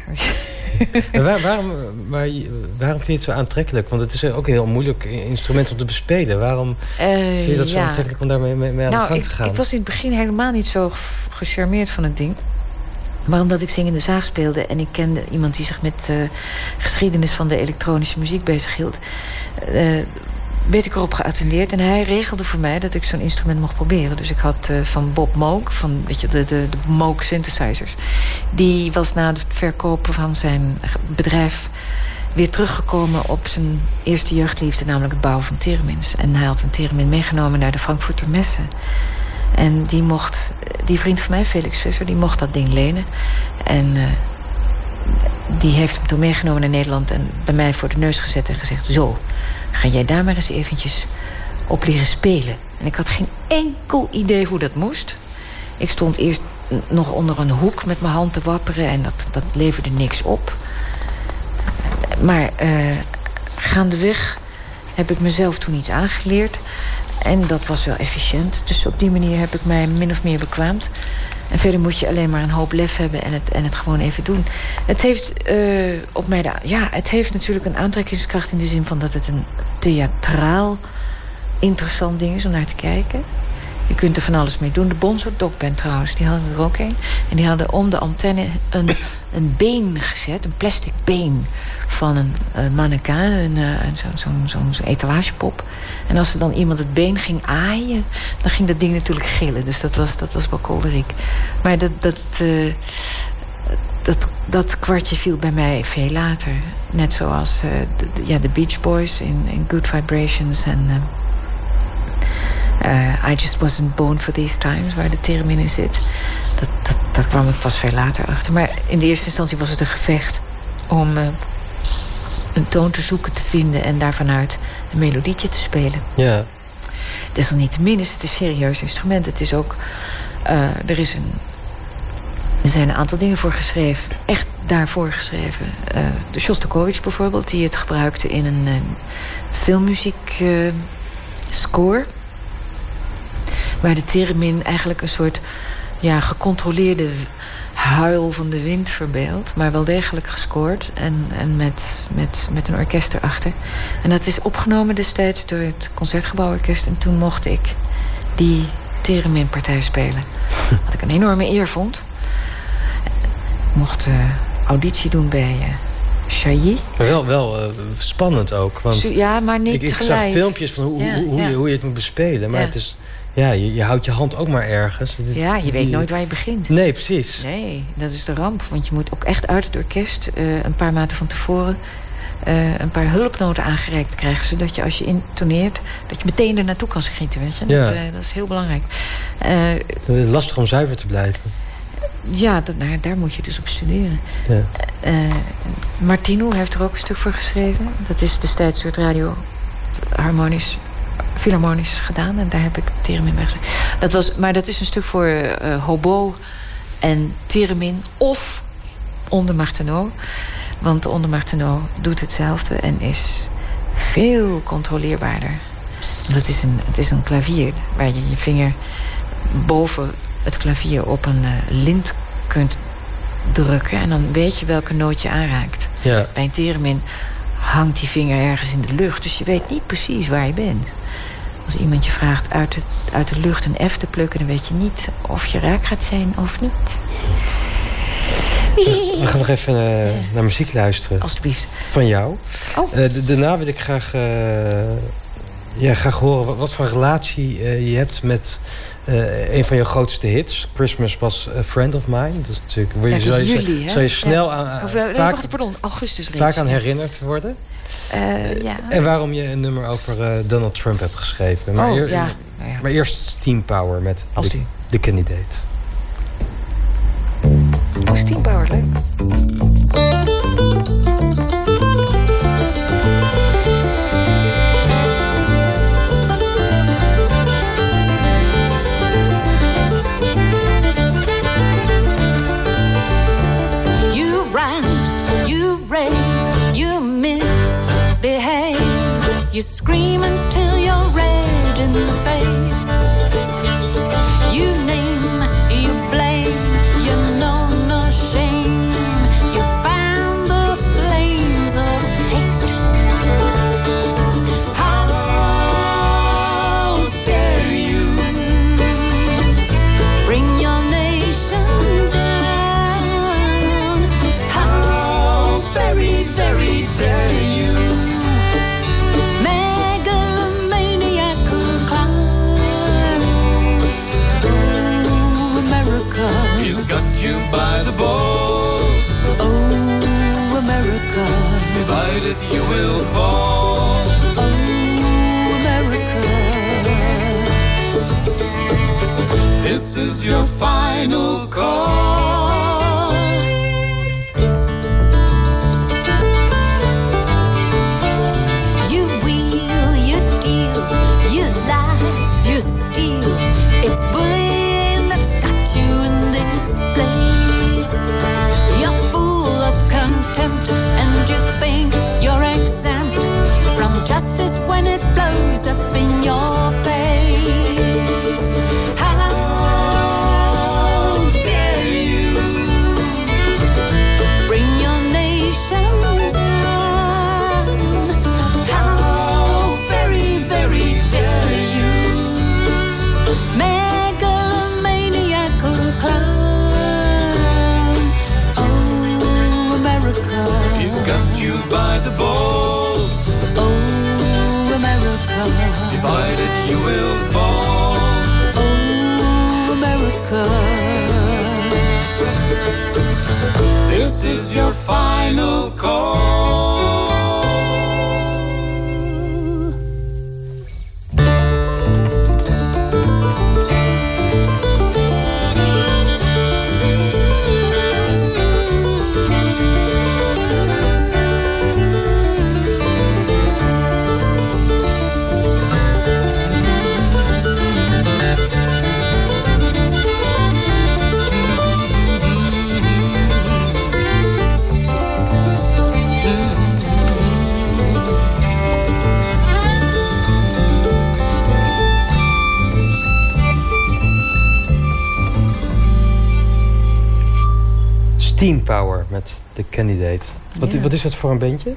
Waarom vind je het zo aantrekkelijk? Want het is ook een heel moeilijk instrument om te bespelen. Waarom vind je dat zo aantrekkelijk om daarmee aan de gang te gaan? Ik was in het begin helemaal niet zo gecharmeerd van het ding. Maar omdat ik Zingende Zaag speelde... en ik kende iemand die zich met geschiedenis van de elektronische muziek bezighield... werd ik erop geattendeerd. En hij regelde voor mij dat ik zo'n instrument mocht proberen. Dus ik had van Bob Moog, van de Moog synthesizers... die was na het verkopen van zijn bedrijf... weer teruggekomen op zijn eerste jeugdliefde... namelijk het bouwen van theremins. En hij had een theremin meegenomen naar de Frankfurter Messe... En die vriend van mij, Felix Visser, die mocht dat ding lenen. En die heeft hem toen meegenomen naar Nederland... en bij mij voor de neus gezet en gezegd... zo, ga jij daar maar eens eventjes op leren spelen. En ik had geen enkel idee hoe dat moest. Ik stond eerst nog onder een hoek met mijn hand te wapperen... en dat leverde niks op. Maar gaandeweg heb ik mezelf toen iets aangeleerd... En dat was wel efficiënt. Dus op die manier heb ik mij min of meer bekwaamd. En verder moet je alleen maar een hoop lef hebben en het gewoon even doen. Het heeft het heeft natuurlijk een aantrekkingskracht... in de zin van dat het een theatraal interessant ding is om naar te kijken. Je kunt er van alles mee doen. De Bonzo Dog Band trouwens, die hadden er ook een. En die hadden om de antenne een been gezet, een plastic been... van een mannequin, zo'n etalagepop. En als er dan iemand het been ging aaien... dan ging dat ding natuurlijk gillen. Dus dat was wel kolderiek. Maar dat kwartje viel bij mij veel later. Net zoals de Beach Boys in Good Vibrations... en I Just Wasn't Born for These Times... waar de theremin in zit. Dat kwam ik pas veel later achter. Maar in de eerste instantie was het een gevecht... om een toon te zoeken, te vinden... en daarvanuit een melodietje te spelen. Ja. Desalniettemin is het een serieus instrument. Het is ook... er zijn een aantal dingen voor geschreven. Echt daarvoor geschreven. De Shostakovich bijvoorbeeld, die het gebruikte in een filmmuziek score... waar de theremin eigenlijk een soort gecontroleerde huil van de wind verbeeldt... maar wel degelijk gescoord en met een orkest erachter. En dat is opgenomen destijds door het Concertgebouworkest... en toen mocht ik die thereminpartij spelen. Wat ik een enorme eer vond. Ik mocht auditie doen bij Chailly. Maar wel spannend ook. Want ja, maar niet ik zag filmpjes van hoe je het moet bespelen. Maar het is... Ja, je houdt je hand ook maar ergens. Je weet nooit waar je begint. Nee, precies. Nee, dat is de ramp. Want je moet ook echt uit het orkest... een paar maanden van tevoren... een paar hulpnoten aangereikt krijgen... zodat je als je intoneert... dat je meteen er naartoe kan schieten, weet je. Ja. Dat is heel belangrijk. Het is lastig om zuiver te blijven. Ja, daar moet je dus op studeren. Ja. Martino heeft er ook een stuk voor geschreven. Dat is destijds door het Radio Philharmonisch gedaan. En daar heb ik theremin bij geschreven. Maar dat is een stuk voor hobo en theremin of onder Martenot. Want de ondermacht-tenor doet hetzelfde en is veel controleerbaarder. Het is een klavier waar je je vinger boven het klavier op een lint kunt drukken. En dan weet je welke noot je aanraakt. Ja. Bij een theremin hangt die vinger ergens in de lucht. Dus je weet niet precies waar je bent. Als iemand je vraagt uit de lucht een F te plukken, dan weet je niet of je raak gaat zijn of niet. We gaan nog even naar muziek luisteren. Alsjeblieft. Van jou. Oh. Daarna wil ik graag horen wat voor relatie je hebt met een van je grootste hits. Christmas was a Friend of Mine. Dat is natuurlijk, zou je snel augustus vaak aan herinnerd worden. En waarom je een nummer over Donald Trump hebt geschreven. Maar eerst Steam Power met de Candidate. Oh, Steam Power, leuk. You rant, you rave, you misbehave. You scream until you're red in the face. You name, you blame, you know no shame. You fan the flames of hate. How dare you bring your nation down? How very, very dare you? Megalomaniacal clown. Oh, America. He's got you by the balls. Oh, America. Divided you will fall. Oh, America. This is your final call. You wheel, you deal, you lie, you steal. It's bullying that's got you in this place. You're full of contempt and you think you're exempt from justice when it blows up in your face. How dare you bring your nation down? How very, very dare you? Megalomaniacal clown. Oh, America. He's got you by the balls. Oh, America. Divided you will fall. Oh, America. This is your final call. Steam Power met de Candidate. Wat is dat voor een bandje?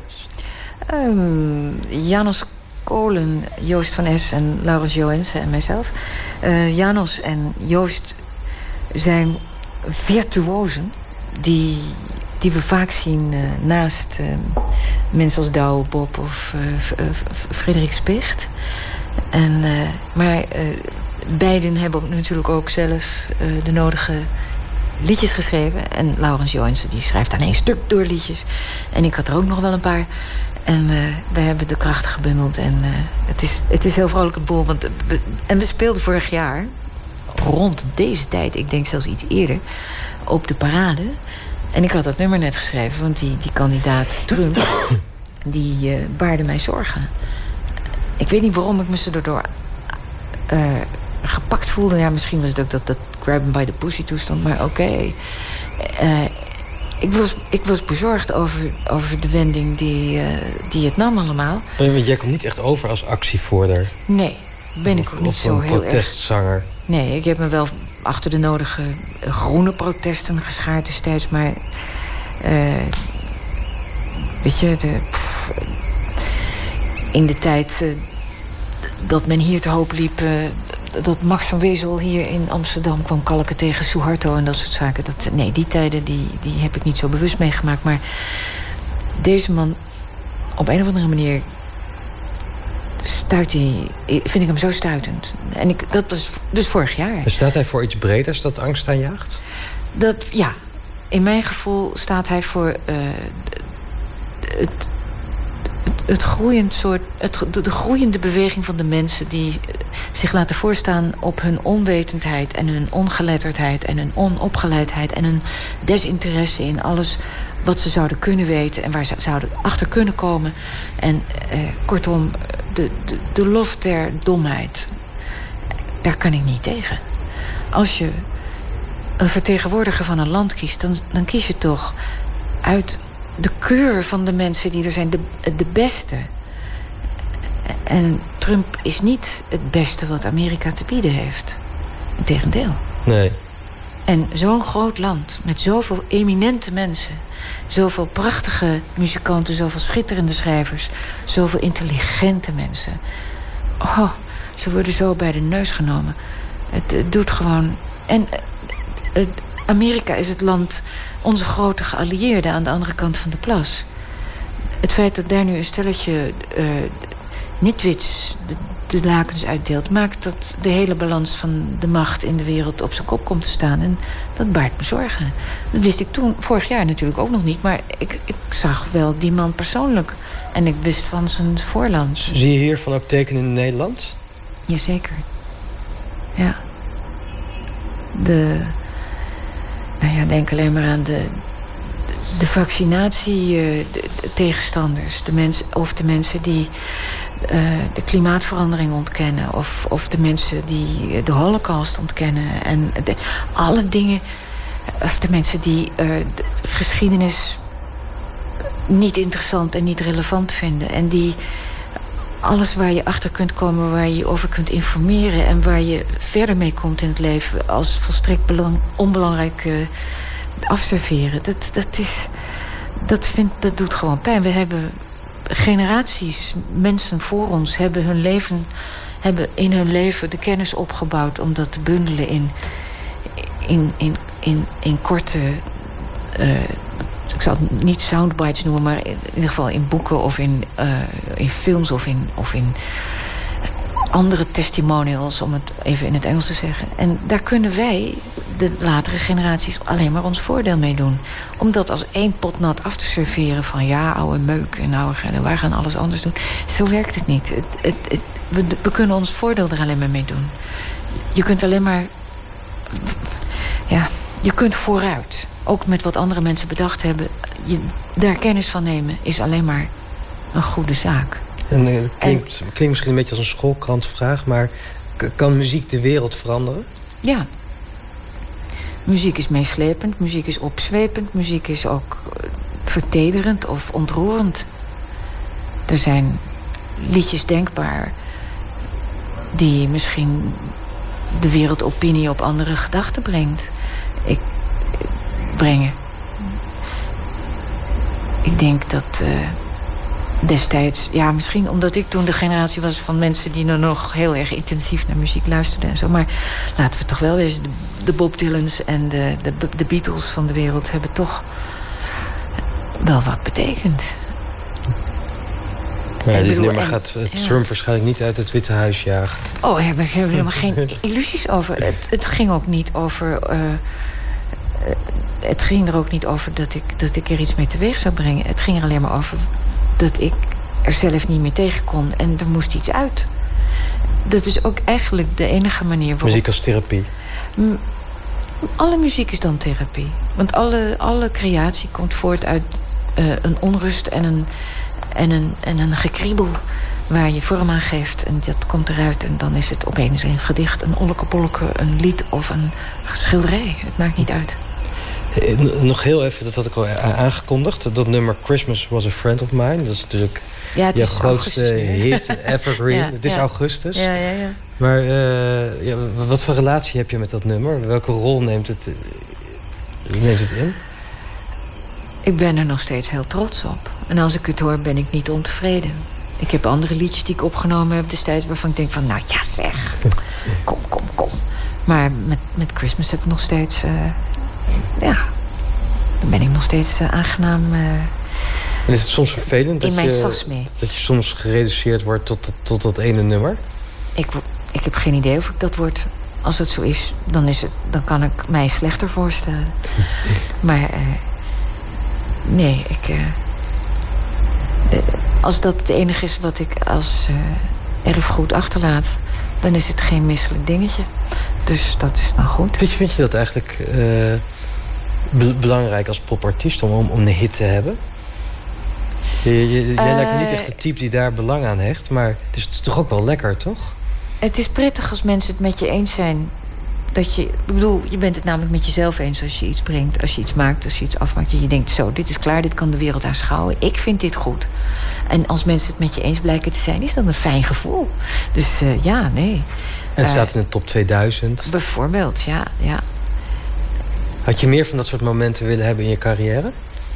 Janos Kolen, Joost van Es en Laurens Joensen en mijzelf. Janos en Joost zijn virtuozen die we vaak zien naast mensen als Douwe Bob of Frederik Spicht. Maar beiden hebben natuurlijk ook zelf de nodige liedjes geschreven. En Laurens Joensen die schrijft aan één stuk door liedjes. En ik had er ook nog wel een paar. En we hebben de krachten gebundeld. En het is heel vrolijke boel. En we speelden vorig jaar, rond deze tijd, ik denk zelfs iets eerder, op de parade. En ik had dat nummer net geschreven, want die kandidaat Trump, die baarde mij zorgen. Ik weet niet waarom ik me ze erdoor gepakt voelde. Ja, misschien was het ook dat Grab 'em by the pussy toestand, maar oké. Ik was bezorgd over de wending die het nam allemaal. Want jij komt niet echt over als actievoerder. Nee, ben ik ook niet zo heel erg. Protestzanger. Nee, ik heb me wel achter de nodige groene protesten geschaard destijds. Maar weet je, in de tijd dat men hier te hoop liep, dat Max van Wezel hier in Amsterdam kwam kalken tegen Suharto en dat soort zaken. Die tijden die heb ik niet zo bewust meegemaakt. Maar deze man, op een of andere manier vind ik hem zo stuitend. En dat was dus vorig jaar. Staat hij voor iets breders dat angst aanjaagt? Ja, in mijn gevoel staat hij voor de groeiende beweging van de mensen die zich laten voorstaan op hun onwetendheid en hun ongeletterdheid en hun onopgeleidheid en hun desinteresse in alles wat ze zouden kunnen weten en waar ze zouden achter kunnen komen. En kortom, de lof der domheid, daar kan ik niet tegen. Als je een vertegenwoordiger van een land kiest, dan kies je toch uit de keur van de mensen die er zijn, de beste. En Trump is niet het beste wat Amerika te bieden heeft. Integendeel. Nee. En zo'n groot land met zoveel eminente mensen, zoveel prachtige muzikanten, zoveel schitterende schrijvers, zoveel intelligente mensen. Oh, ze worden zo bij de neus genomen. Het doet gewoon. En Amerika is het land, onze grote geallieerde aan de andere kant van de plas. Het feit dat daar nu een stelletje nitwits de lakens uitdeelt, maakt dat de hele balans van de macht in de wereld op zijn kop komt te staan. En dat baart me zorgen. Dat wist ik toen, vorig jaar natuurlijk ook nog niet, maar ik zag wel die man persoonlijk. En ik wist van zijn voorland. Zie je hiervan ook tekenen in Nederland? Jazeker. Ja. Denk alleen maar aan de vaccinatie-tegenstanders. De mensen die de klimaatverandering ontkennen. Of de mensen die de Holocaust ontkennen. En alle dingen. Of de mensen die de geschiedenis niet interessant en niet relevant vinden. En die alles waar je achter kunt komen, waar je over kunt informeren en waar je verder mee komt in het leven als volstrekt onbelangrijk afserveren. Dat doet gewoon pijn. We hebben generaties mensen voor ons hebben in hun leven de kennis opgebouwd om dat te bundelen in korte, ik zal het niet soundbites noemen, maar in ieder geval in boeken of in films of in andere testimonials, om het even in het Engels te zeggen. En daar kunnen wij, de latere generaties, alleen maar ons voordeel mee doen. Om dat als één pot nat af te serveren van ja, oude meuk en wij gaan alles anders doen. Zo werkt het niet. We kunnen ons voordeel er alleen maar mee doen. Je kunt alleen maar. Ja, je kunt vooruit. Ook met wat andere mensen bedacht hebben. Daar kennis van nemen is alleen maar een goede zaak. En het klinkt misschien een beetje als een schoolkrantvraag, maar kan muziek de wereld veranderen? Ja. Muziek is meeslepend, muziek is opzwepend, muziek is ook vertederend of ontroerend. Er zijn liedjes denkbaar die misschien de wereldopinie op andere gedachten brengt. Ik denk dat destijds, ja, misschien omdat ik toen de generatie was van mensen die nog heel erg intensief naar muziek luisterden en zo. Maar laten we toch wel wezen, de Bob Dylans en de Beatles van de wereld hebben toch wel wat betekend. Maar dit nummer gaat Trump waarschijnlijk niet uit het Witte Huis jagen. Oh, daar hebben we helemaal geen illusies over. Het ging ook niet over. Het ging er ook niet over dat ik er iets mee teweeg zou brengen. Het ging er alleen maar over dat ik er zelf niet meer tegen kon. En er moest iets uit. Dat is ook eigenlijk de enige manier waarop. Muziek als therapie? Alle muziek is dan therapie. Want alle creatie komt voort uit een onrust en een gekriebel waar je vorm aan geeft. En dat komt eruit en dan is het opeens een gedicht, een olleke-polleke, een lied of een schilderij. Het maakt niet uit. Nog heel even, dat had ik al aangekondigd. Dat nummer Christmas Was a Friend of Mine. Dat is natuurlijk je grootste hit, Evergreen. Ja, het is augustus. Ja. Maar wat voor relatie heb je met dat nummer? Welke rol neemt het in? Ik ben er nog steeds heel trots op. En als ik het hoor, ben ik niet ontevreden. Ik heb andere liedjes die ik opgenomen heb destijds... waarvan ik denk van, nou ja zeg, kom. Maar met Christmas heb ik nog steeds... dan ben ik nog steeds aangenaam... En is het soms vervelend dat je soms gereduceerd wordt tot dat ene nummer? Ik heb geen idee of ik dat word. Als het zo is, dan kan ik mij slechter voorstellen. Maar nee, als dat het enige is wat ik als erfgoed achterlaat... dan is het geen misselijk dingetje. Dus dat is dan goed. Vind je dat eigenlijk belangrijk als popartiest om een hit te hebben? Jij lijkt me niet echt de type die daar belang aan hecht... maar het is toch ook wel lekker, toch? Het is prettig als mensen het met je eens zijn. Je bent het namelijk met jezelf eens als je iets brengt... als je iets maakt, als je iets afmaakt. Je denkt, zo, dit is klaar, dit kan de wereld aanschouwen. Ik vind dit goed. En als mensen het met je eens blijken te zijn... is dat een fijn gevoel. Dus nee. En het staat in de top 2000. Bijvoorbeeld, ja. Had je meer van dat soort momenten willen hebben in je carrière?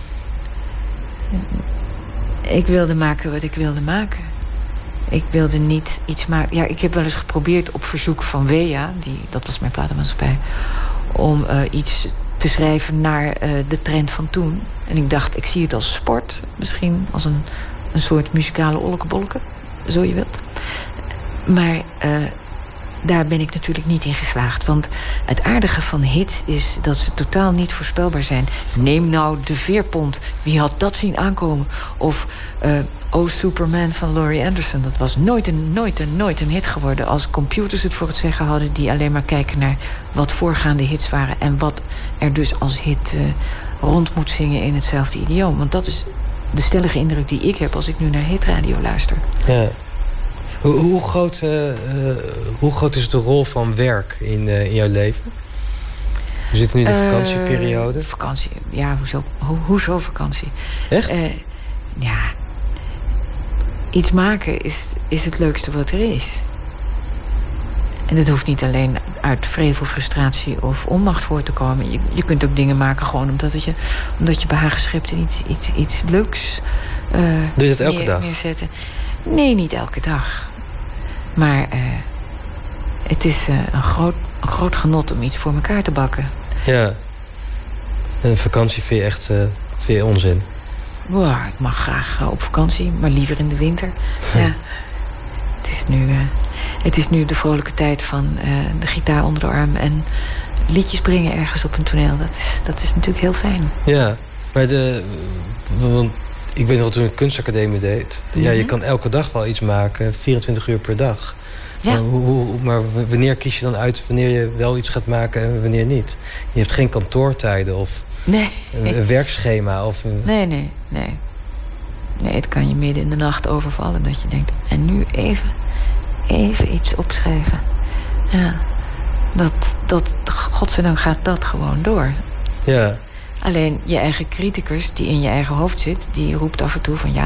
Ik wilde maken wat ik wilde maken. Ik wilde niet iets maken... Ja, ik heb wel eens geprobeerd op verzoek van Wea... dat was mijn platenmaatschappij... om iets te schrijven naar de trend van toen. En ik dacht, ik zie het als sport. Misschien als een soort muzikale olkebolken. Zo je wilt. Maar daar ben ik natuurlijk niet in geslaagd. Want het aardige van hits is dat ze totaal niet voorspelbaar zijn. Neem nou de veerpont. Wie had dat zien aankomen? Of Oh Superman van Laurie Anderson. Dat was nooit een hit geworden. Als computers het voor het zeggen hadden... die alleen maar kijken naar wat voorgaande hits waren... en wat er dus als hit rond moet zingen in hetzelfde idioom. Want dat is de stellige indruk die ik heb... als ik nu naar hitradio luister. Ja. Hoe groot is de rol van werk in jouw leven? We zitten nu in de vakantieperiode. Vakantie, ja, hoezo vakantie? Echt? Ja. Iets maken is het leukste wat er is. En dat hoeft niet alleen uit vrevel, frustratie of onmacht voor te komen. Je kunt ook dingen maken gewoon omdat je behagen schept in iets leuks. Doe je dat elke dag? Neerzetten. Nee, niet elke dag. Maar het is een groot genot om iets voor elkaar te bakken. Ja. En een vakantie vind je echt onzin? Wow, ik mag graag op vakantie, maar liever in de winter. Ja. Het is nu de vrolijke tijd van de gitaar onder de arm... en liedjes brengen ergens op een toneel. Dat is natuurlijk heel fijn. Ja, maar want ik weet nog wat toen ik een kunstacademie deed. Ja, je kan elke dag wel iets maken, 24 uur per dag. Ja. Maar wanneer kies je dan uit wanneer je wel iets gaat maken en wanneer niet? Je hebt geen kantoortijden of een werkschema. Of Nee, het kan je midden in de nacht overvallen dat je denkt... en nu even iets opschrijven. Ja, godzijdank gaat dat gewoon door. Ja. Alleen je eigen criticus die in je eigen hoofd zit... die roept af en toe van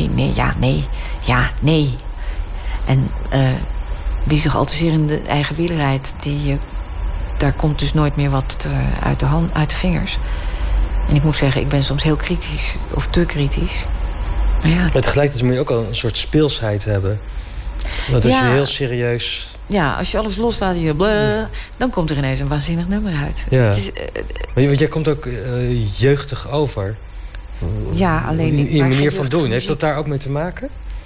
nee. En wie zich al te zeer in de eigen wiel rijdt... daar komt dus nooit meer wat uit de vingers. En ik moet zeggen, ik ben soms heel kritisch of te kritisch. Maar tegelijkertijd moet je ook al een soort speelsheid hebben. Want als je heel serieus... Ja, als je alles loslaat dan komt er ineens een waanzinnig nummer uit. Ja. Want jij komt ook jeugdig over. Ja, alleen niet. In je manier van doen. Heeft dat daar ook mee te maken?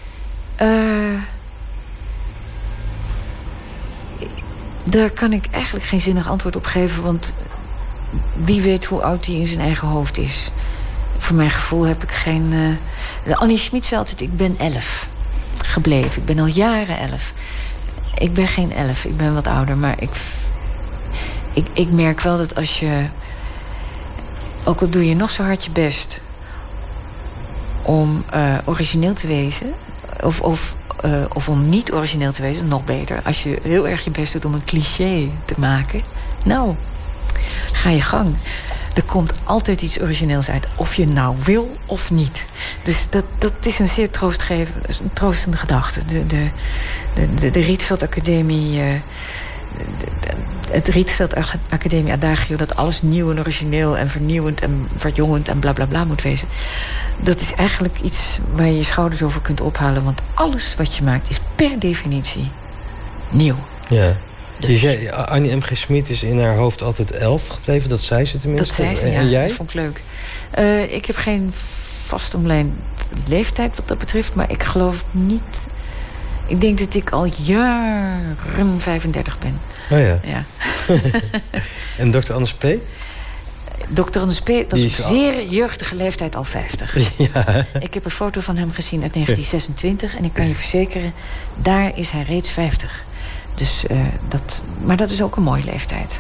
Daar kan ik eigenlijk geen zinnig antwoord op geven. Want wie weet hoe oud hij in zijn eigen hoofd is. Voor mijn gevoel heb ik geen... Annie Schmid zei altijd, ik ben 11 gebleven. Ik ben al jaren 11. Ik ben geen 11, ik ben wat ouder. Maar ik merk wel dat als je... ook al doe je nog zo hard je best... om origineel te wezen... of om niet origineel te wezen, nog beter. Als je heel erg je best doet om een cliché te maken... nou, ga je gang. Er komt altijd iets origineels uit, of je nou wil of niet. Dus dat is een zeer troostende gedachte. De Rietveld Academie... Het Rietveld Academie Adagio... dat alles nieuw en origineel en vernieuwend en verjongend en blablabla bla bla moet wezen. Dat is eigenlijk iets waar je je schouders over kunt ophalen. Want alles wat je maakt is per definitie nieuw. Ja. Dus Annie M.G. Schmid is in haar hoofd altijd 11 gebleven. Dat zei ze tenminste. Dat zei ze, ja. En jij? Dat vond ik leuk. Ik heb geen vastomlijnd leeftijd wat dat betreft. Maar ik geloof niet... Ik denk dat ik al jaren 35 ben. Oh ja. Ja. En Dr. Anders P? Dr. Anders P. was op zeer jeugdige leeftijd al 50. Ja. Ik heb een foto van hem gezien uit 1926. En ik kan je verzekeren, daar is hij reeds 50. Dus maar dat is ook een mooie leeftijd.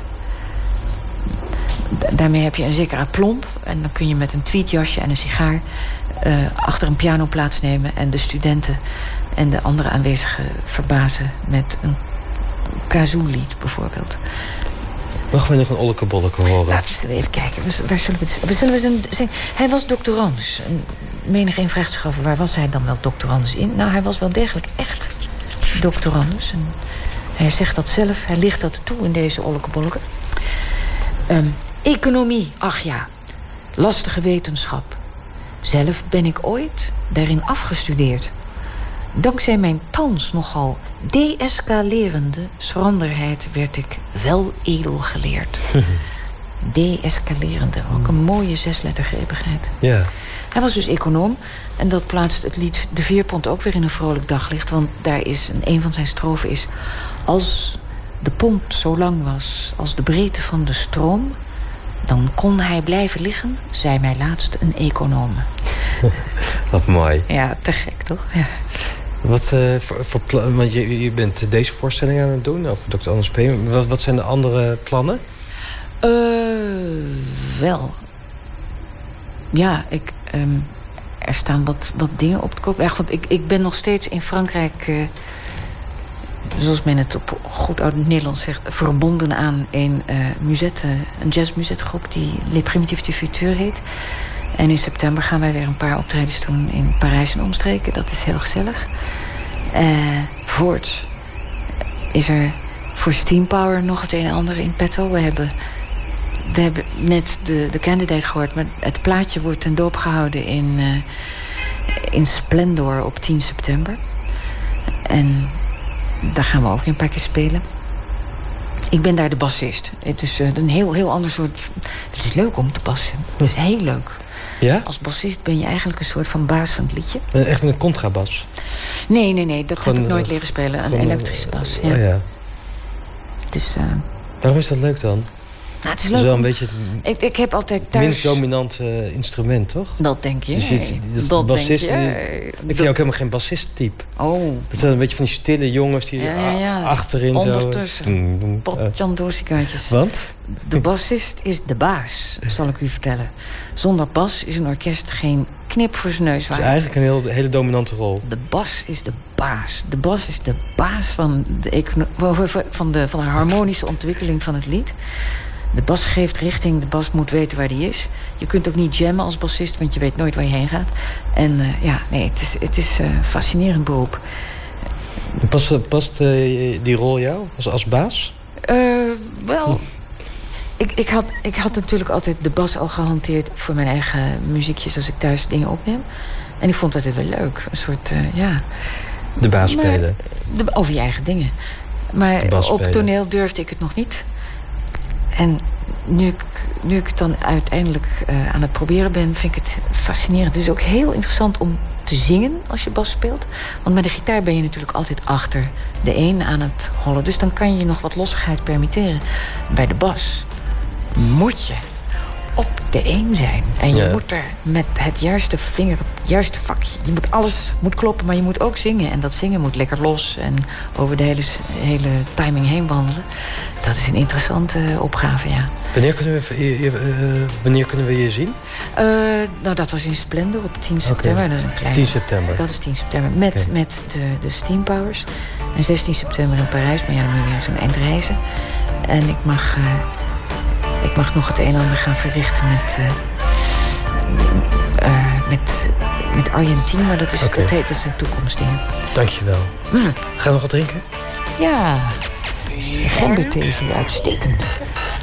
Daarmee heb je een zeker aplomb. En dan kun je met een tweedjasje en een sigaar achter een piano plaatsnemen. En de studenten en de andere aanwezigen verbazen met een kazoo-lied bijvoorbeeld. Mogen we nog een olleke-bolleke horen? Laten we even kijken. Waar zullen we zijn? Hij was doctorandus. Menigeen vraagt zich af, waar was hij dan wel doctorandus in? Nou, hij was wel degelijk echt doctorandus. En hij zegt dat zelf, hij ligt dat toe in deze olleke-bolleke. Economie, ach ja. Lastige wetenschap. Zelf ben ik ooit daarin afgestudeerd. Dankzij mijn thans nogal deescalerende schranderheid werd ik wel edel geleerd. Deescalerende, ook een mooie zeslettergrepigheid. Ja. Hij was dus econoom en dat plaatst het lied De Veerpont ook weer in een vrolijk daglicht. Want daar is een van zijn strofen is: als de pont zo lang was als de breedte van de stroom, dan kon hij blijven liggen, zei mij laatst een econome. Wat mooi. Ja, te gek toch? Ja. Wat want je bent deze voorstelling aan het doen over Dr. Anders P. Wat zijn de andere plannen? Wel. Ja, er staan wat dingen op de kop. Ja, want ik ben nog steeds in Frankrijk, zoals men het op goed oud Nederlands zegt, verbonden aan een jazzmuzetgroep die Les Primitives du Futur heet. En in september gaan wij weer een paar optredens doen in Parijs en omstreken. Dat is heel gezellig. Voorts is er voor Steampower nog het een en ander in petto. We hebben net de candidate gehoord, maar het plaatje wordt ten doop gehouden in Splendor op 10 september. En daar gaan we ook een paar keer spelen. Ik ben daar de bassist. Het is een heel ander soort... Het is leuk om te bassen. Het is heel leuk. Ja? Als bassist ben je eigenlijk een soort van baas van het liedje. Echt met een contrabas? Nee. Dat heb ik nooit leren spelen. Een elektrische bas. Ja. Oh ja. Dus, waarom is dat leuk dan? Nou, het is leuk. Het is wel een beetje ik heb altijd thuis... minst dominant instrument, toch? Dat denk je. Dus dat bassist, denk je. Ik vind ook helemaal geen bassist-type. Oh. Het is wel een beetje van die stille jongens die achterin ondertussen. Potjandosikaatjes. Want? De bassist is de baas, zal ik u vertellen. Zonder bas is een orkest geen knip voor zijn neus waard. Het is eigenlijk een hele dominante rol. De bas is de baas. De bas is de baas van de harmonische ontwikkeling van het lied. De bas geeft richting, de bas moet weten waar die is. Je kunt ook niet jammen als bassist, want je weet nooit waar je heen gaat. En het is een fascinerend beroep. Past die rol jou als baas? Wel... Ik had natuurlijk altijd de bas al gehanteerd voor mijn eigen muziekjes als ik thuis dingen opneem. En ik vond dat wel leuk. Een soort, de baas spelen. Over je eigen dingen. Maar op toneel durfde ik het nog niet. En nu ik het dan uiteindelijk aan het proberen ben, vind ik het fascinerend. Het is ook heel interessant om te zingen als je bas speelt. Want met de gitaar ben je natuurlijk altijd achter de een aan het hollen. Dus dan kan je nog wat lossigheid permitteren. Bij de bas moet je op de een zijn. En je moet er met het juiste vinger, het juiste vakje. Alles moet kloppen, maar je moet ook zingen. En dat zingen moet lekker los en over de hele timing heen wandelen. Dat is een interessante opgave, ja. Wanneer kunnen we je zien? Dat was in Splendor op 10 september. Okay. Dat is een kleine, 10 september. Dat is 10 september. Met de Steampowers. En 16 september in Parijs. Maar ja, dan moet je weer zo'n eind reizen. En ik mag Ik mag nog het een en ander gaan verrichten met Argentijn, maar dat is zijn toekomstdingen. Dankjewel. Ga je nog wat drinken? Ja, gemberthee is uitstekend.